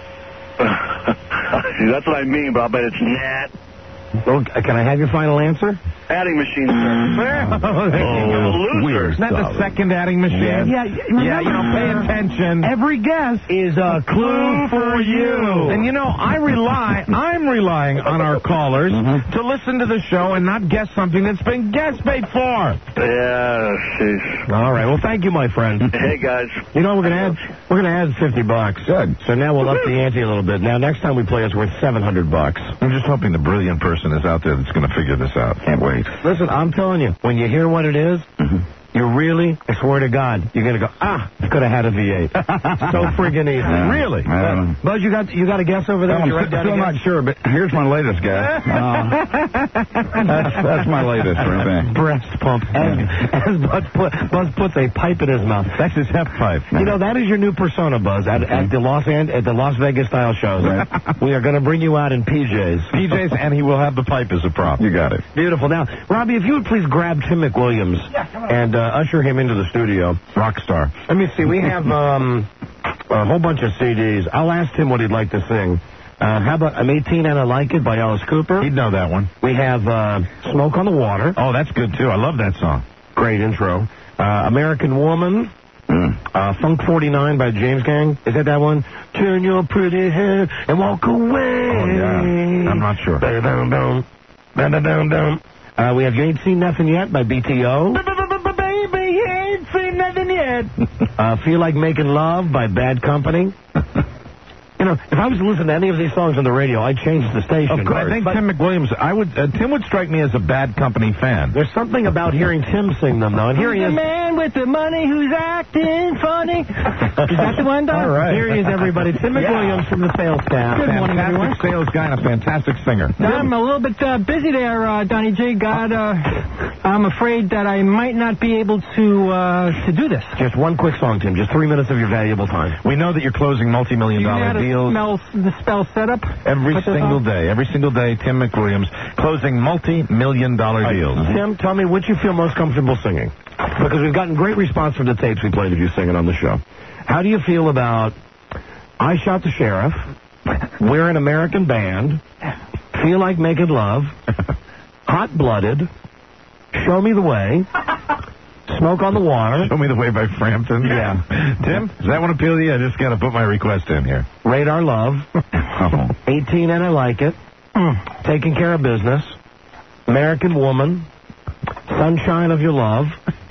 That's what I mean, but I bet it's not. Well, can I have your final answer? Adding machine, sir. Oh, weird. Isn't that the second adding machine? Yeah, yeah, yeah, you know, pay attention. Every guess is a clue for you. And, you know, I rely, I'm relying on our callers mm-hmm. to listen to the show and not guess something that's been guessed before. Yeah, jeez. All right, well, thank you, my friend. Hey, guys. You know, we're going to add we're gonna add fifty bucks. Good. So now we'll up the ante a little bit. Now, next time we play, it's worth seven hundred bucks. I'm just hoping the brilliant person is out there that's going to figure this out. Can't wait. Listen, I'm telling you, when you hear what it is, mm-hmm. you really, I swear to God, you're going to go, ah, I could have had a V eight. So friggin' easy. Yeah, really? Uh, Buzz, you got you got a guess over there? I'm you still, still not sure, but here's my latest guess. Uh, that's, that's my latest right there. Breast pump. As, as Buzz, put, Buzz puts a pipe in his mouth. That's his hep pipe. You know, that is your new persona, Buzz, at, at the Los An- at the Las Vegas style shows. Right? We are going to bring you out in P Js. P Js, and he will have the pipe as a prop. You got it. Beautiful. Now, Robbie, if you would please grab Tim McWilliams yeah, and uh, usher him into the studio. Rock star. Let me see. We have um, a whole bunch of C Ds. I'll ask Tim what he'd like to sing. Uh, how about I'm eighteen and I Like It by Alice Cooper? He'd know that one. We have uh, Smoke on the Water. Oh, that's good, too. I love that song. Great intro. Uh, American Woman. Mm. Uh, Funk forty-nine by James Gang. Is that that one? Turn your pretty head and walk away. Oh, yeah. I'm not sure. Dum, dum, dum, dum, dum, dum. Uh, we have You Ain't Seen Nothing Yet by B T O. Baby, you ain't seen nothing yet. uh, Feel Like Making Love by Bad Company. You know, if I was to listen to any of these songs on the radio, I'd change the station. Of course. I think but Tim McWilliams, I would, uh, Tim would strike me as a Bad Company fan. There's something about hearing Tim sing them, though. And here he is. Man man with the money who's acting funny. Is that the one, Don? All right. Here he is, everybody. Tim McWilliams from the sales staff. Good morning, everyone. Fantastic sales guy and a fantastic singer. I'm a little bit uh, busy there, uh, Donnie J. God, uh, I'm afraid that I might not be able to uh, to do this. Just one quick song, Tim. Just three minutes of your valuable time. We know that you're closing multi-million Do you know how dollar to deals. Smell, the spell setup? Every Put this single on? day. Every single day, Tim McWilliams closing multi-million dollar deals. Tim, tell me which you feel most comfortable singing. Because we've gotten great response from the tapes we played of you singing on the show. How do you feel about I Shot the Sheriff, We're an American Band, Feel Like Making Love, Hot-Blooded, Show Me the Way, Smoke on the Water. Show Me the Way by Frampton. Yeah. Tim, does that one appeal to you? I just got to put my request in here. Radar Love, Oh. eighteen and I Like It, Taking Care of Business, American Woman, Sunshine of Your Love.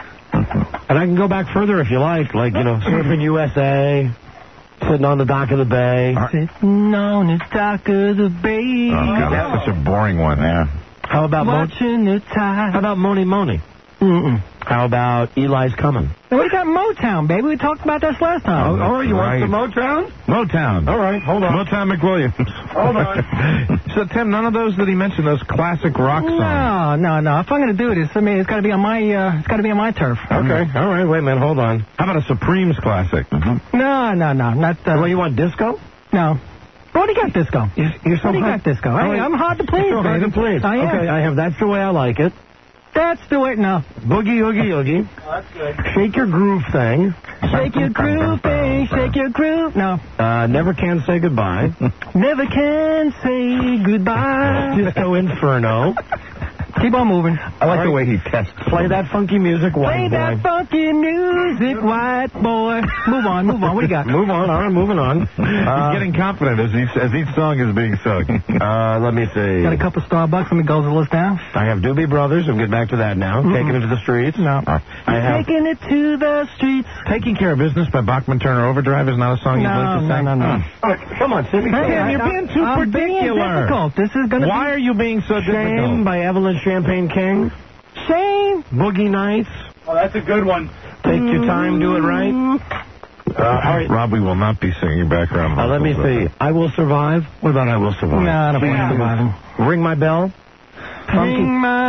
And I can go back further if you like, like, you know, Surfing U S A, Sitting on the Dock of the Bay. Sitting on the dock of the bay. Oh, God, that's such a boring one. Yeah. How about Mon- Watching the tide. How about Moni Moni? Mm-mm. How about Eli's Coming? Hey, we got Motown, baby. We talked about this last time. Oh, you right. want some Motown? Motown. All right, hold on. Motown McWilliams. Hold on. So, Tim, none of those that he mentioned, those classic rock songs. No, no, no. If I'm going to do it, it's, I mean, it's got to be on my, uh, it's got to be on my turf. Okay, all right, wait a minute, hold on. How about a Supremes classic? Mm-hmm. No, no, no, not. Uh, Well, you want disco? No. What do you got, disco? You're, you're so What do you hard. got, disco? All Hey, right. I'm hard to please, You're so hard baby. to please. I am. Okay, I have That's the Way I Like It. That's the way. No. Boogie Oogie Oogie. Oh, that's good. Shake Your Groove Thing. Shake your groove, thing. Shake your groove. No. Uh, Never Can Say Goodbye. Never can say goodbye. Disco Inferno. Keep on moving. I like the way he tests. Play that funky music, Play white boy. that funky music, white boy. Move on, move on. What do you got? Move on. All right, moving on. He's Uh, getting confident as, each, as each song is being sung. uh, let me see. Got a couple Starbucks. Let me go to the list down. I have Doobie Brothers. I'll get back to that now. Mm-mm. Taking it to the streets. No. I have Taking it to the streets. Taking Care of Business by Bachman Turner Overdrive is not a song you'd No, like to no, sing? no, no. Oh. All right, come on, Sidney. Hey, Tim, you're I- being too I'm being particular. difficult. This is going to Why be... are you being so Shame difficult? by Evelyn Champagne King. Shame. Boogie Nights. Oh, that's a good one. Take your time, do it right. Uh, all right. Rob, we will not be singing background Uh, let me vocals. see. I Will Survive. What about I Will Survive? No, I don't want to survive him. Ring My Bell. Ring my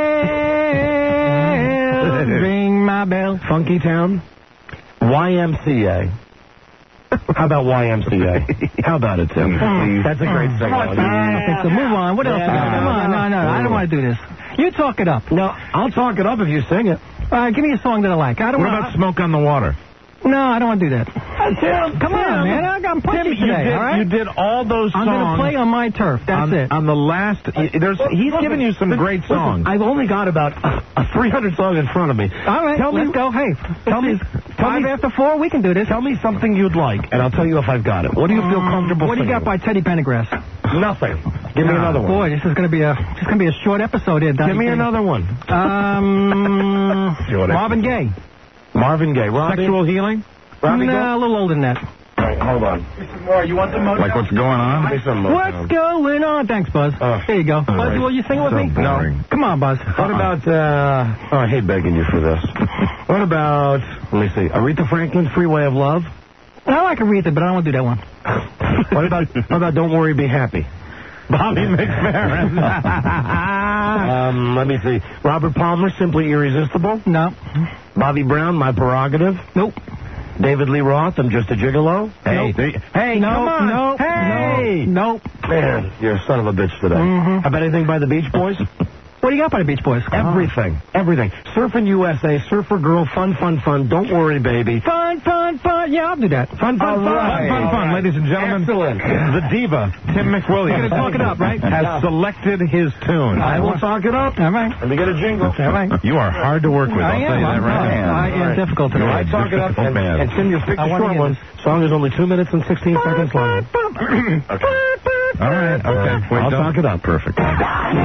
bell. Ring my bell. Funky Town. Y M C A. How about Y M C A? How about it, Tim? That's a great thing. I think so. Move on. What else? Yeah, we got? Come on. No, no. I don't want to do this. You talk it up. No, I'll talk it up if you sing it. All right, give me a song that I like. I don't What want about Smoke on the Water? No, I don't want to do that. Tim, Come on, man. I got punchy Tim, you today, did, all right? you did all those I'm songs. going to play on my turf. That's on, it. on the last, there's, he's given you some great songs. I've only got about a, a three hundred song in front of me. All right, Tell me- let's go. Hey, Tell me, tell five me, after four, we can do this. tell me something you'd like, and I'll tell you if I've got it. What do you feel comfortable What do you got singing? by Teddy Pendergrass? Nothing. Give me Ah, another one. Boy, this is going to be a this is going to be a short episode here. Give me another one. Um, Short Marvin Gaye. Marvin Gaye. Robbie? Sexual Healing? Robbie, no, go. a little older than that. All right, hold on. You want some more? Like what's going on? Give me some What's going on? Thanks, Buzz. Oh. There you go. Buzz, right. will you sing with So me? boring. Come on, Buzz. What about, uh, oh, I hate begging you for this. What about, let me see, Aretha Franklin, Freeway of Love? I like Aretha, but I don't want to do that one. What about, what about Don't Worry, Be Happy? Bobby McFerrin. um, let me see, Robert Palmer, Simply Irresistible? No. Bobby Brown, My Prerogative? Nope. David Lee Roth, I'm Just a Gigolo? Hey, Nope. they- hey, No, come on. no, Hey. Nope. Man, you're a son of a bitch today. Mhm. How about anything by the Beach Boys? What do you got by the Beach Boys? Everything. Everything. Surfing U S A, Surfer Girl, Fun, Fun, Fun, Don't Worry, Baby. Fun, fun, fun. Yeah, I'll do that. Fun, fun, All fun. right. Fun, fun, ladies and gentlemen. Excellent. The diva, Tim McWilliams. You're gonna talk it up, right? Has selected his tune. I will talk it up. All right. Let me get a jingle. All right. You are hard to work with, I I'll tell am. you that I'm, right I, now. I am difficult to You're I a talk it up, difficult and, man. and Tim, you pick I the wanna short hear one. this. Song is only two minutes and sixteen seconds long. All right, okay. Wait, I'll don't- talk it up. Perfect. W J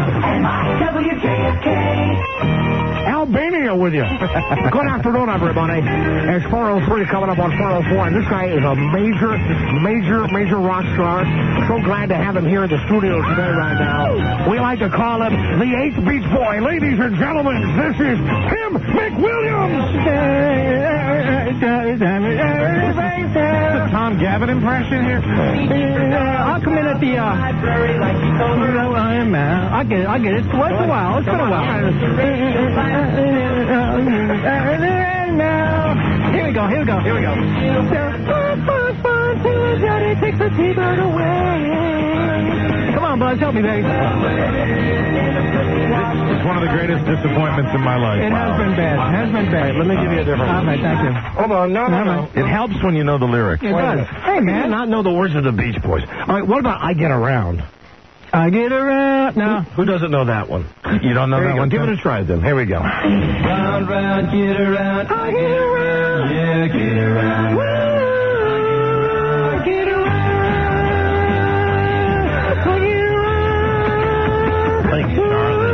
F K. Albania with you. Good afternoon, everybody. It's four oh three coming up on four oh four, and this guy is a major, major, major rock star. So glad to have him here in the studio today right now. We like to call him the Eighth Beach Boy. Ladies and gentlemen, this is Tim McWilliams. The Tom Gavin impression here? I'll come in at the, uh... I'm, uh, I get it, I get it. It's been a while. It's been a while. Here we go, here we go. Here we go. Come on, Buzz, help me, baby. It's one of the greatest disappointments in my life. It has been bad. It has been bad. Let me give you a different All right, thank you. Hold on, no, no, no. It helps when you know the lyrics. It does. Hey, You do man. not know the words of the Beach Boys. All right, what about I Get Around? I get around. No. Who doesn't know that one? You don't know There that you go. one? Give Tim? it a try, then. Here we go. Round, round, get around. I get around. Yeah, get around. Woo, get around. I get around. Thank you, Charlie.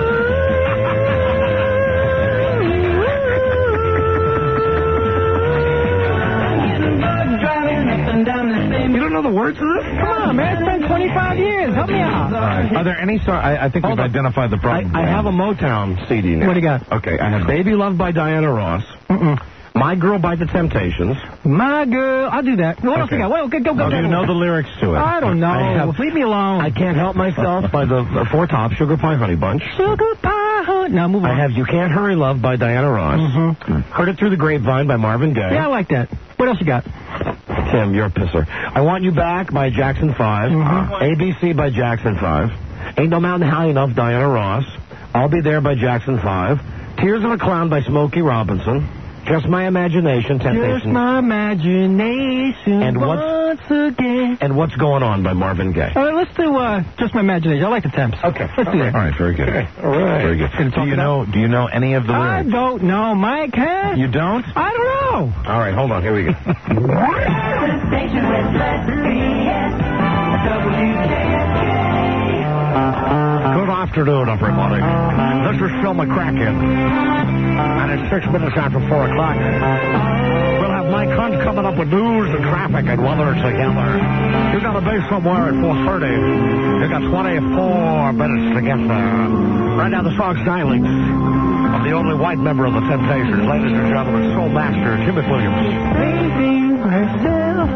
You don't know the words of this? Come on, man. It's been twenty-five years. Help me out. Are there any songs? I, I think Hold we've on. identified the problem. I, I have a Motown C D now. What do you got? Okay, I have Baby Love by Diana Ross. Mm-mm. My Girl by the Temptations. My girl. I'll do that. What else Okay. you got? Well, go, go, go. Do you know the lyrics to it? I don't know. I have- Leave me alone. I Can't Help Myself by the, the Four Tops, Sugar Pie Honey Bunch. Sugar pie hunt. Now move on. I have You Can't Hurry Love by Diana Ross. Mm-hmm. Heard It Through the Grapevine by Marvin Gaye. Yeah, I like that. What else you got? Tim, you're a pisser. I Want You Back by Jackson five. Mm-hmm. A B C by Jackson five. Ain't No Mountain High Enough, Diana Ross. I'll Be There by Jackson five. Tears of a Clown by Smokey Robinson. Just My Imagination, Just Temptations. my imagination And what's- once again. And What's Going On by Marvin Gaye. All right, let's do uh, Just My Imagination. I like the Temps. Okay. Let's do that. All right, very good. All right. Very good. Can you Do talk you it know? Do you know any of the I lyrics? don't know, Mike. Huh? You don't? I don't know. All right, hold on. Here we go. Station with let's be it. W J F K. Good afternoon, everybody. This is Phil McCracken. And it's six minutes after four o'clock. We'll have Mike Hunt coming up with news and traffic and weather together. You got to be somewhere at four thirty. You got twenty-four minutes to get there. Right now, the song Silence of the only white member of the Temptations. Ladies and gentlemen, Soul Master, Tim McWilliams. Saving myself.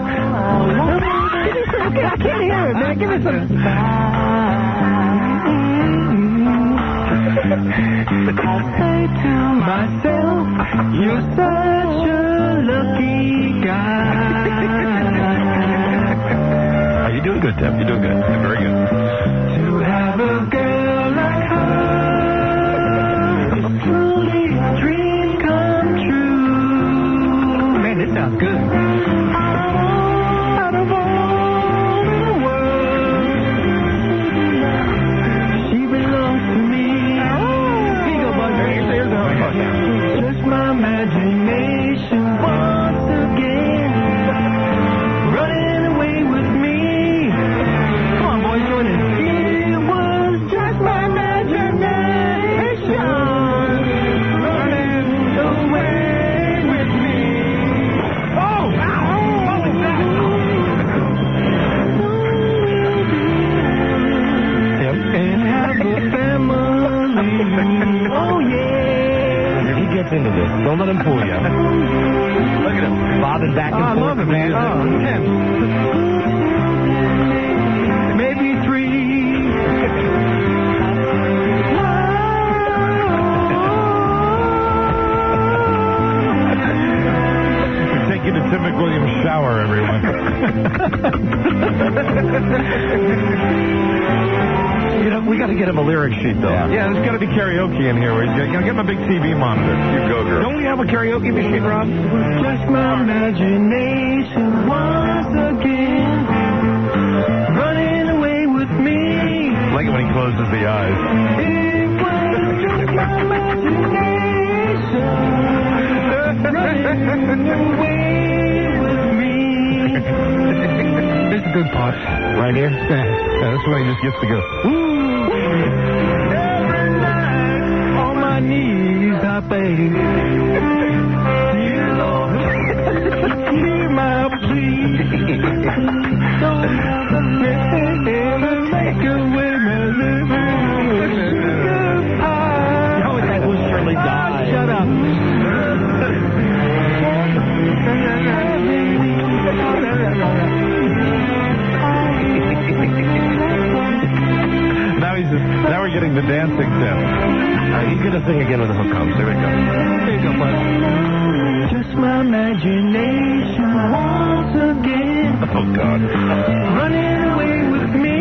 I can't hear it, man. Give me some. I say to myself, you're such a lucky guy. Oh, you're doing good, Tim. You're doing good. You're very good. To have a girl like her is truly a dream come true. Man, this sounds good. Out of all the world, she belongs to me. Here you go, bud. Just my imagination once again, running away with me. Come on, boys, join in. It was just my imagination running away with me. Oh, wow. What was that? Yep. And have a family. Oh, yeah. If he gets into this, don't let him fool you. Look at him. Bobbing back and Oh, I forth. love it, man. Oh, Tim. Maybe three. Take you to Tim McWilliams' shower, everyone. You know, we got to get him a lyric sheet, though. Yeah, there's got to be karaoke in here. You know, get him a big T V monitor. You go, girl. Don't we have a karaoke machine, Rob? Just my imagination once again, running away with me. I like it when he closes the eyes. It was just my imagination, running away with me. This is a good part. spots. Right here? Yeah, that's why he just gets to go. Every night on my knees I beg. Dear Lord, hear my plea. Don't ever make a women living. Oh, that was really die. Shut up. Now he's just, now we're getting the dancing tip. Uh, he's going to sing again when the hook comes. Here we go. Here you go, bud. Just my imagination once again. Oh, God. Running away with me.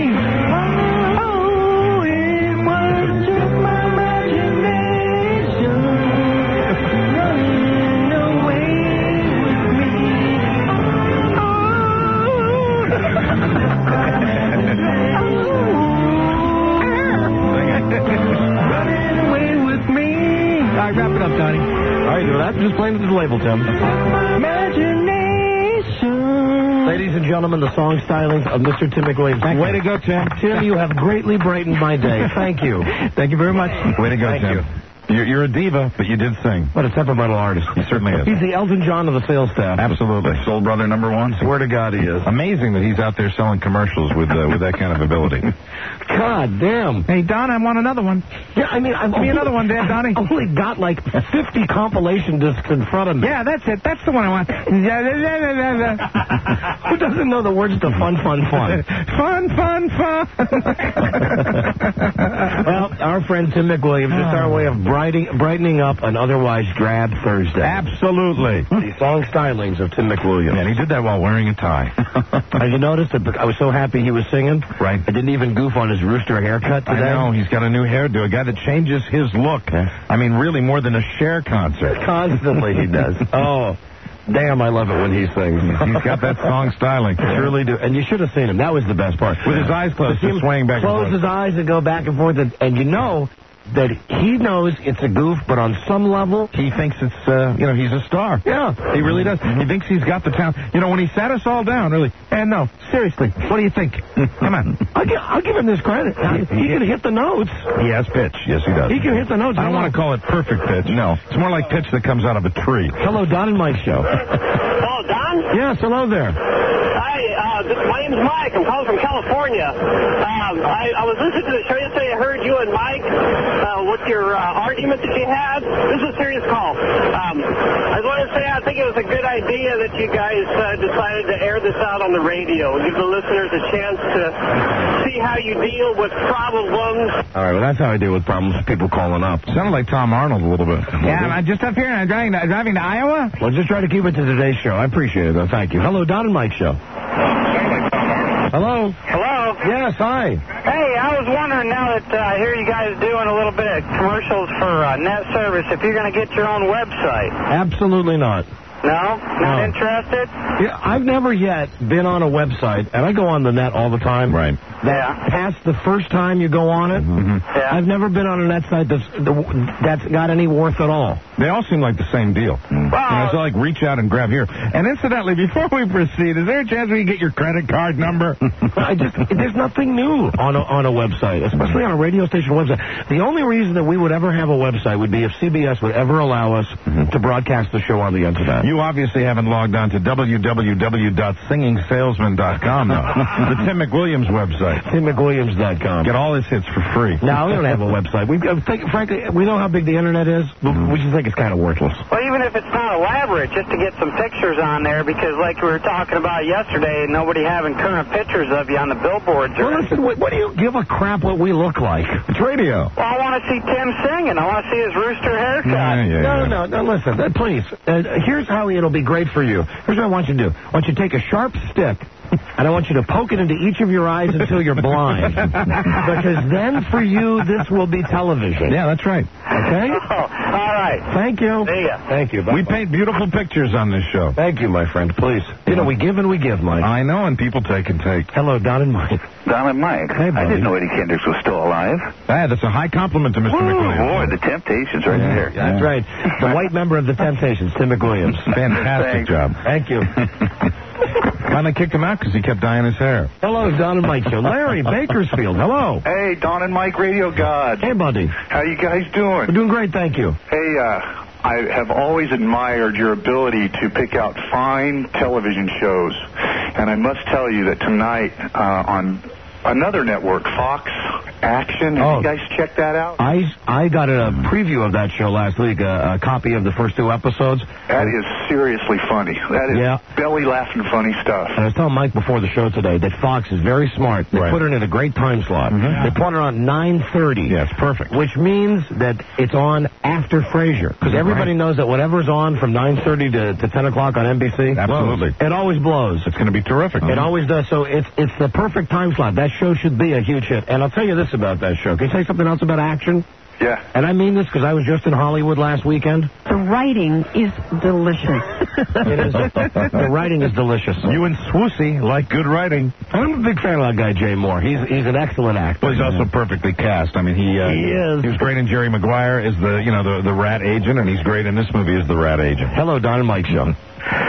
Oh, it was just my imagination. Running away with me. Running away with me. All right, wrap it up, Donnie. All right, well, that's just playing it to the label, Tim. Imagination. Ladies and gentlemen, the song stylings of Mister Tim McWilliams. Way to go, Tim. Tim, you have greatly brightened my day. Thank you. Thank you very much. Way to go, Thank Tim. you. You're, you're a diva, but you did sing. What a temperamental artist. He certainly is. He's the Elton John of the sales staff. Absolutely. Soul Brother number one. Swear to God he is. Amazing that he's out there selling commercials with uh, with that kind of ability. God damn. Hey, Don, I want another one. Yeah, I mean, I've Give me only, another one, Dan, Donnie. I've only got like fifty compilation discs in front of me. Yeah, that's it. That's the one I want. Who doesn't know the words to fun, fun, fun? Fun, fun, fun. Well, our friend Tim McWilliams, it's our way of brightening, brightening up an otherwise drab Thursday. Absolutely. The song stylings of Tim McWilliams. Yeah, and he did that while wearing a tie. Have you noticed that I was so happy he was singing? Right. I didn't even goof on his rooster haircut today. I know. He's got a new hairdo. A guy that changes his look. I mean, really more than a Cher concert. Constantly he does. Oh. Damn, I love it when he sings. He's got that song styling. I really do. And you should have seen him. That was the best part. With his eyes closed, To see him swaying back and close forth. his eyes and go back and forth. And, and you know that he knows it's a goof, but on some level, he thinks it's, uh, you know, he's a star. Yeah. He really does. He thinks he's got the talent. You know, when he sat us all down, really, and no, seriously, what do you think? Come on. I'll give, I'll give him this credit. He can hit the notes. He has pitch. Yes, he does. He can hit the notes. I don't want to call it perfect pitch. No. It's more like pitch that comes out of a tree. Hello, Don and Mike show. Hello, Don? Yes, hello there. Hi, uh, this, my name's Mike. I'm calling from California. Um, I, I was listening to the show yesterday. I heard you and Mike uh, with your uh, argument that you had. This is a serious call. Um, I just wanted to say I think it was a good idea that you guys uh, decided to air this out on the radio. Give the listeners a chance to see how you deal with problems. All right, well, that's how I deal with problems. People calling up. Sounded like Tom Arnold a little bit. Yeah, I'm just up here and I'm driving to, driving to Iowa. Well, just try to keep it to today's show. I appreciate it, though. Thank you. Hello, Don and Mike show. Hello. Hello? Yes, hi. Hey, I was wondering now that uh, I hear you guys doing a little bit of commercials for uh, net service, if you're going to get your own website. Absolutely not. No? Not No. interested? Yeah, I've never yet been on a website, and I go on the net all the time. Right. Yeah. Past the first time you go on it, Yeah. I've never been on a net site that's that's got any worth at all. They all seem like the same deal. You know, so like reach out and grab here. And incidentally, before we proceed, is there a chance we can get your credit card number? I just there's nothing new on a, on a website, especially on a radio station website. The only reason that we would ever have a website would be if C B S would ever allow us to broadcast the show on the internet. You obviously haven't logged on to w w w dot singing salesman dot com, though. The Tim McWilliams website. Tim McWilliams dot com. Get all his hits for free. No, we don't have a website. We uh, think, frankly, we know how big the internet is, but we just think it's kind of worthless. Well, even if it's not elaborate, just to get some pictures on there, because like we were talking about yesterday, nobody having current pictures of you on the billboards. Or Well, listen, what, what do you give a crap what we look like? It's radio. Well, I want to see Tim singing. I want to see his rooster haircut. Yeah, yeah, No, yeah. no, no, listen, uh, please. Uh, here's how it'll be great for you. Here's what I want you to do. I want you to take a sharp stick, and I want you to poke it into each of your eyes until you're blind. Because then, for you, this will be television. Yeah, that's right. Okay? Oh, all right. Thank you. See ya. Thank you. We Bye-bye. paint beautiful pictures on this show. Thank you, my friend. Please. You know, we give and we give, Mike. I know, and people take and take. Hello, Don and Mike. Don and Mike. Hey, I buddy. didn't know Eddie Kendricks was still alive. Ah, that's a high compliment to Mister Boy, McWilliams. the Temptations right Yeah. there. That's right. The white member of the Temptations, Tim McWilliams. Fantastic Thanks. job. Thank you. Finally kicked him out because he kept dyeing his hair. Hello, Don and Mike Show. Larry Bakersfield, hello. Hey, Don and Mike Radio Gods. Hey, buddy. How you guys doing? We're doing great, thank you. Hey, uh, I have always admired your ability to pick out fine television shows. And I must tell you that tonight uh, on another network, Fox Action, have Oh. you guys checked that out? I, I got a preview of that show last week, a, a copy of the first two episodes. That is seriously funny. That is Yeah. belly-laughing funny stuff. And I was telling Mike before the show today that Fox is very smart. They Right. put it in a great time slot. They put it on nine thirty. Yes, perfect. Which means that it's on after Frasier. Because everybody knows that whatever's on from nine thirty to, to ten o'clock on N B C, Absolutely. it always blows. It's going to be terrific. It always does. So it's it's the perfect time slot. That show should be a huge hit. And I'll tell you this about that show. Can you say something else about Action? Yeah. And I mean this because I was just in Hollywood last weekend. The writing is delicious. It is. The writing is delicious. You and Swoosey like good writing. I'm a big fan of that guy, Jay Moore. He's he's an excellent actor. Well, he's also perfectly cast. I mean, he uh, He is. He was great in Jerry Maguire as the you know the the rat agent, and he's great in this movie as the rat agent. Hello, Don and Mike Show.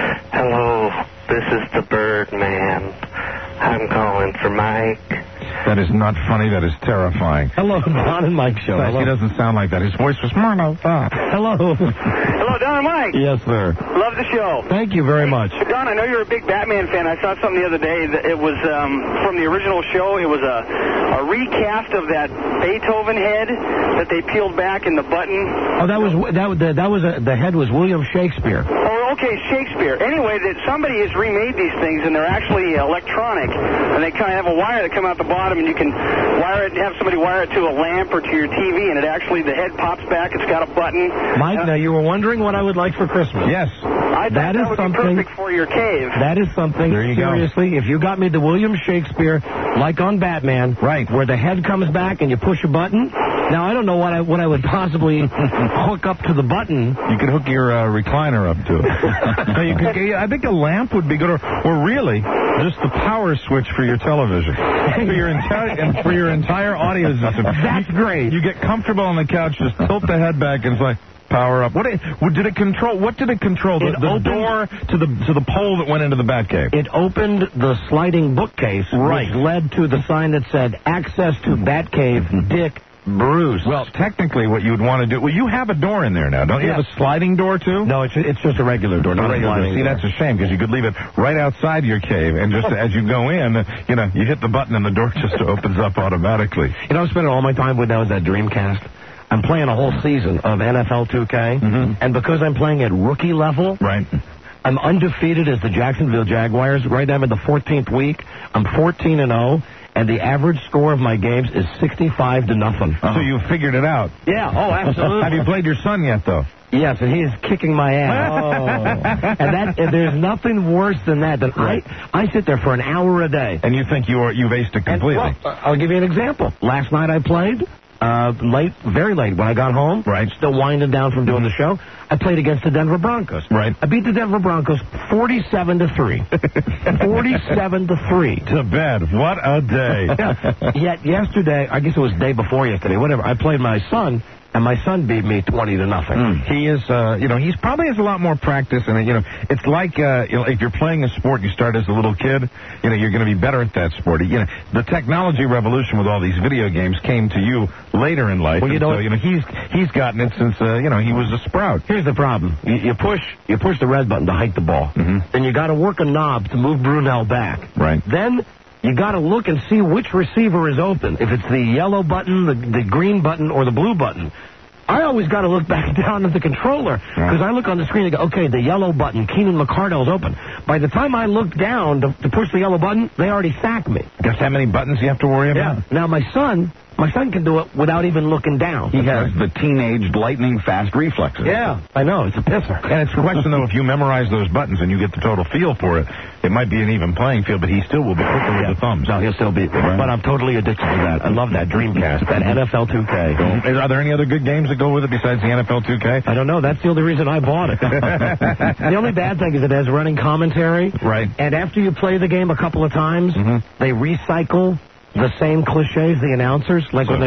Hello, this is the Birdman. I'm calling for Mike. That is not funny. That is terrifying. Hello, Don and Mike Show. He doesn't sound like that. His voice was Marno. Hello. Hello, Don and Mike. Yes, sir. Love the show. Thank you very much. Don, I know you're a big Batman fan. I saw something the other day that it was um, from the original show. It was a, a recast of that Beethoven head that they peeled back in the button. Oh, that was that was that was a, the head was William Shakespeare. Oh, okay, Shakespeare. Anyway, that somebody has remade these things, and they're actually electronic, and they kind of have a wire that come out the bottom, and you can wire it, have somebody wire it to a lamp or to your T V, and it actually the head pops back. It's got a button. Mike, now you were wondering what I would like for Christmas. Yes. I thought That that, is would something- be perfect for your cave. That is something, There you go. seriously, if you got me the William Shakespeare, like on Batman, right, where the head comes back and you push a button. Now, I don't know what I what I would possibly hook up to the button. You could hook your uh, recliner up to it. No, you could, I think a lamp would be good, or, or really, just the power switch for your television, for your entire and for your entire audio system. That's great. You get comfortable on the couch, just tilt the head back, and it's like power up. What did, what did it control? What did it control? The, It the opened- door to the to the pole that went into the Batcave. It opened the sliding bookcase, Right. which led to the sign that said, "Access to Batcave, Dick Bruce." Well, technically, what you would want to do. Well, you have a door in there now, don't you? Yes. Have a sliding door too? No, it's it's just a regular door, not A a regular door. sliding See, door. that's a shame because you could leave it right outside your cave, and just as you go in, uh, you know, you hit the button and the door just opens up automatically. You know, I'm spending all my time with now is that Dreamcast. I'm playing a whole season of N F L two K, and because I'm playing at rookie level, Right. I'm undefeated as the Jacksonville Jaguars. Right now, I'm in the fourteenth week. I'm fourteen and oh, and the average score of my games is sixty-five to nothing. So you figured it out. Yeah, oh, absolutely. Have you played your son yet, though? Yes, and he is kicking my ass. Oh. And that and there's nothing worse than that. Than Right. I I sit there for an hour a day. And you think you are you've aced it And, completely? well, I'll give you an example. Last night I played. Uh, late, very late. When I got home, Right. still winding down from doing the show, I played against the Denver Broncos. Right. I beat the Denver Broncos forty-seven to three. forty-seven to three. To bed. What a day. Yeah. Yet yesterday, I guess it was the day before yesterday, whatever. I played my son, and my son beat me twenty to nothing. Mm. He is, uh, you know, he's probably has a lot more practice, and you know, it's like, uh, you know, if you're playing a sport, you start as a little kid, you know, you're going to be better at that sport. You know, the technology revolution with all these video games came to you later in life. Well, you and know so, what- you know, he's he's gotten it since, uh, you know, he was a sprout. Here's the problem. You, you push you push the red button to hike the ball. Mhm. Then you got to work a knob to move Brunel back. Right. Then you got to look and see which receiver is open. If it's the yellow button, the, the green button, or the blue button. I always got to look back down at the controller because I look on the screen and go, okay, the yellow button, Keenan McCardell's open. By the time I look down to, to push the yellow button, they already sacked me. Guess how many buttons you have to worry about? Yeah. Now my son, my son can do it without even looking down. He has the teenaged lightning fast reflexes. Yeah, I know. It's a pisser. And it's a question, though, if you memorize those buttons and you get the total feel for it, it might be an even playing field, but he still will be quicker with the thumbs. No, he'll still beat me. But I'm totally addicted to that. I love that Dreamcast, that N F L two K. Is- Are there any other good games that go with it besides the N F L two K? I don't know. That's the only reason I bought it. The only bad thing is it has running commentary. Right. And after you play the game a couple of times, Mhm. they recycle the same cliches, the announcers. Like when they go,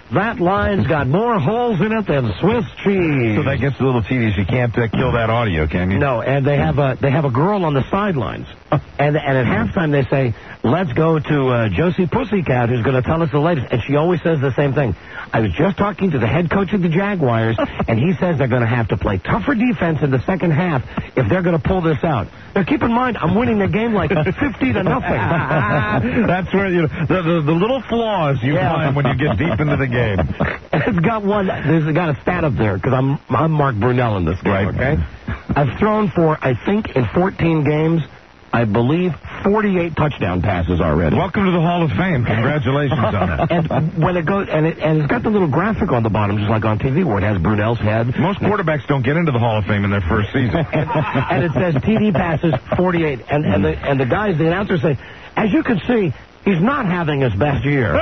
That line's got more holes in it than Swiss cheese. So that gets a little tedious. You can't uh, kill that audio, can you? No, and they have a they have a girl on the sidelines, and and at halftime they say, "Let's go to uh, Josie Pussycat, who's going to tell us the latest." And she always says the same thing. I was just talking to the head coach of the Jaguars, and he says they're going to have to play tougher defense in the second half if they're going to pull this out. Now, keep in mind, I'm winning the game like fifty to nothing. That's where you know, the, the the little flaws you Yeah. find when you get deep into the game. It's got one. There's got a stat up there because I'm I'm Mark Brunell in this game. Right. Okay. I've thrown for I think in fourteen games, I believe forty-eight touchdown passes already. Welcome to the Hall of Fame. Congratulations on that. And when it goes, and it and it's got the little graphic on the bottom, just like on T V, where it has Brunell's head. Most quarterbacks don't get into the Hall of Fame in their first season. And it says T D passes forty-eight, and and the and the guys, the announcers say, as you can see, he's not having his best year.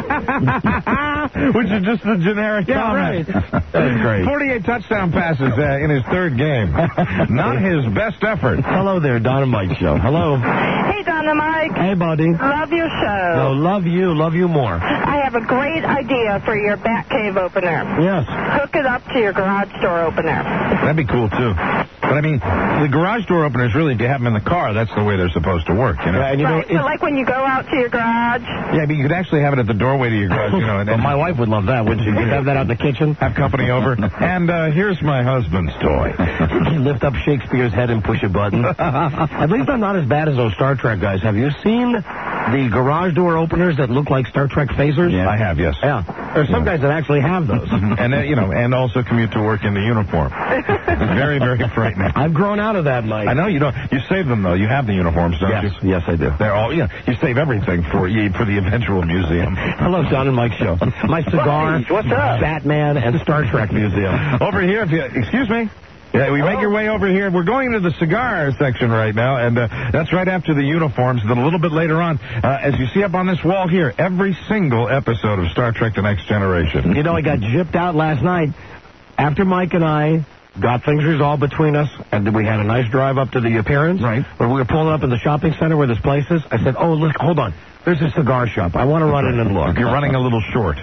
Which is just the generic Yeah, comment. right. That's great. forty-eight touchdown passes uh, in his third game. Not his best effort. Hello there, Don and Mike Show. Hello. Hey, Don and Mike. Hey, buddy. Love your show. No, love you, love you more. I have a great idea for your Batcave opener. Yes. Hook it up to your garage door opener. That'd be cool, too. But, I mean, the garage door openers, really, if you have them in the car, that's the way they're supposed to work, you know? Yeah, and you Right, know, so like when you go out to your garage. Yeah, but you could actually have it at the doorway to your garage, you know. And, well, my wife would love that, wouldn't she? You'd have that out in the kitchen. Have company over. And uh, here's my husband's toy. You lift up Shakespeare's head and push a button. At least I'm not as bad as those Star Trek guys. Have you seen the garage door openers that look like Star Trek phasers? Yeah. I have, yes. Yeah. There's some guys that actually have those. And, uh, you know, and also commute to work in the uniform. It's very, very frightening. I've grown out of that, Mike. I know you don't. You save them, though. You have the uniforms, don't Yes, you? yes, I do. They're all, yeah, you save everything for you for the eventual museum. Hello, Don and Mike Show. My cigar, Hey, what's up? Batman, and Star Trek museum. Over here, if you, excuse me. Yeah, we make your way over here. We're going into the cigar section right now, and uh, that's right after the uniforms. Then a little bit later on, uh, as you see up on this wall here, every single episode of Star Trek The Next Generation. You know, I got gypped out last night after Mike and I got things resolved between us, and we had a nice drive up to the appearance. Right. When we were pulling up in the shopping center where this place is, I said, oh, look, hold on. There's a cigar shop. I want to run in and look. You're running a little short.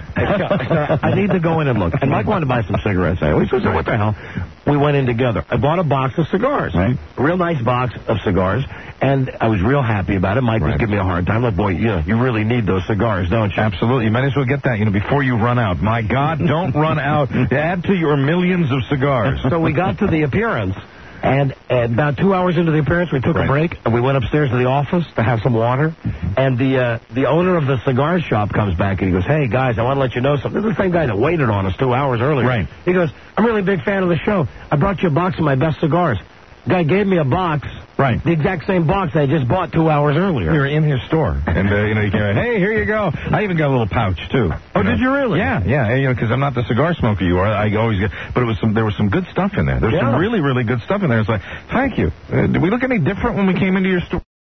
I need to go in and look. And Mike wanted to buy some cigarettes. I always said, what the hell? We went in together. I bought a box of cigars. Right. A real nice box of cigars. And I was real happy about it. Mike Right. was giving me a hard time. Like, boy, you know, you really need those cigars, don't you? Absolutely. You might as well get that, you know, before you run out. My God, don't run out. Add to your millions of cigars. So we got to the appearance, and uh, about two hours into the appearance, we took Right. a break, and we went upstairs to the office to have some water. And the uh, the owner of the cigar shop comes back, and he goes, hey, guys, I want to let you know something. This is the same guy that waited on us two hours earlier. Right. He goes, I'm really a big fan of the show. I brought you a box of my best cigars. Guy gave me a box. Right. The exact same box I just bought two hours earlier. You're in his store. And, uh, you know, you can, hey, here you go. I even got a little pouch, too. Oh, you know? did you really? Yeah, yeah. You know, because I'm not the cigar smoker you are. I always get, but it was some, there was some good stuff in there. There's Yeah. some really, really good stuff in there. It's like, thank you. Uh, did we look any different when we came into your store?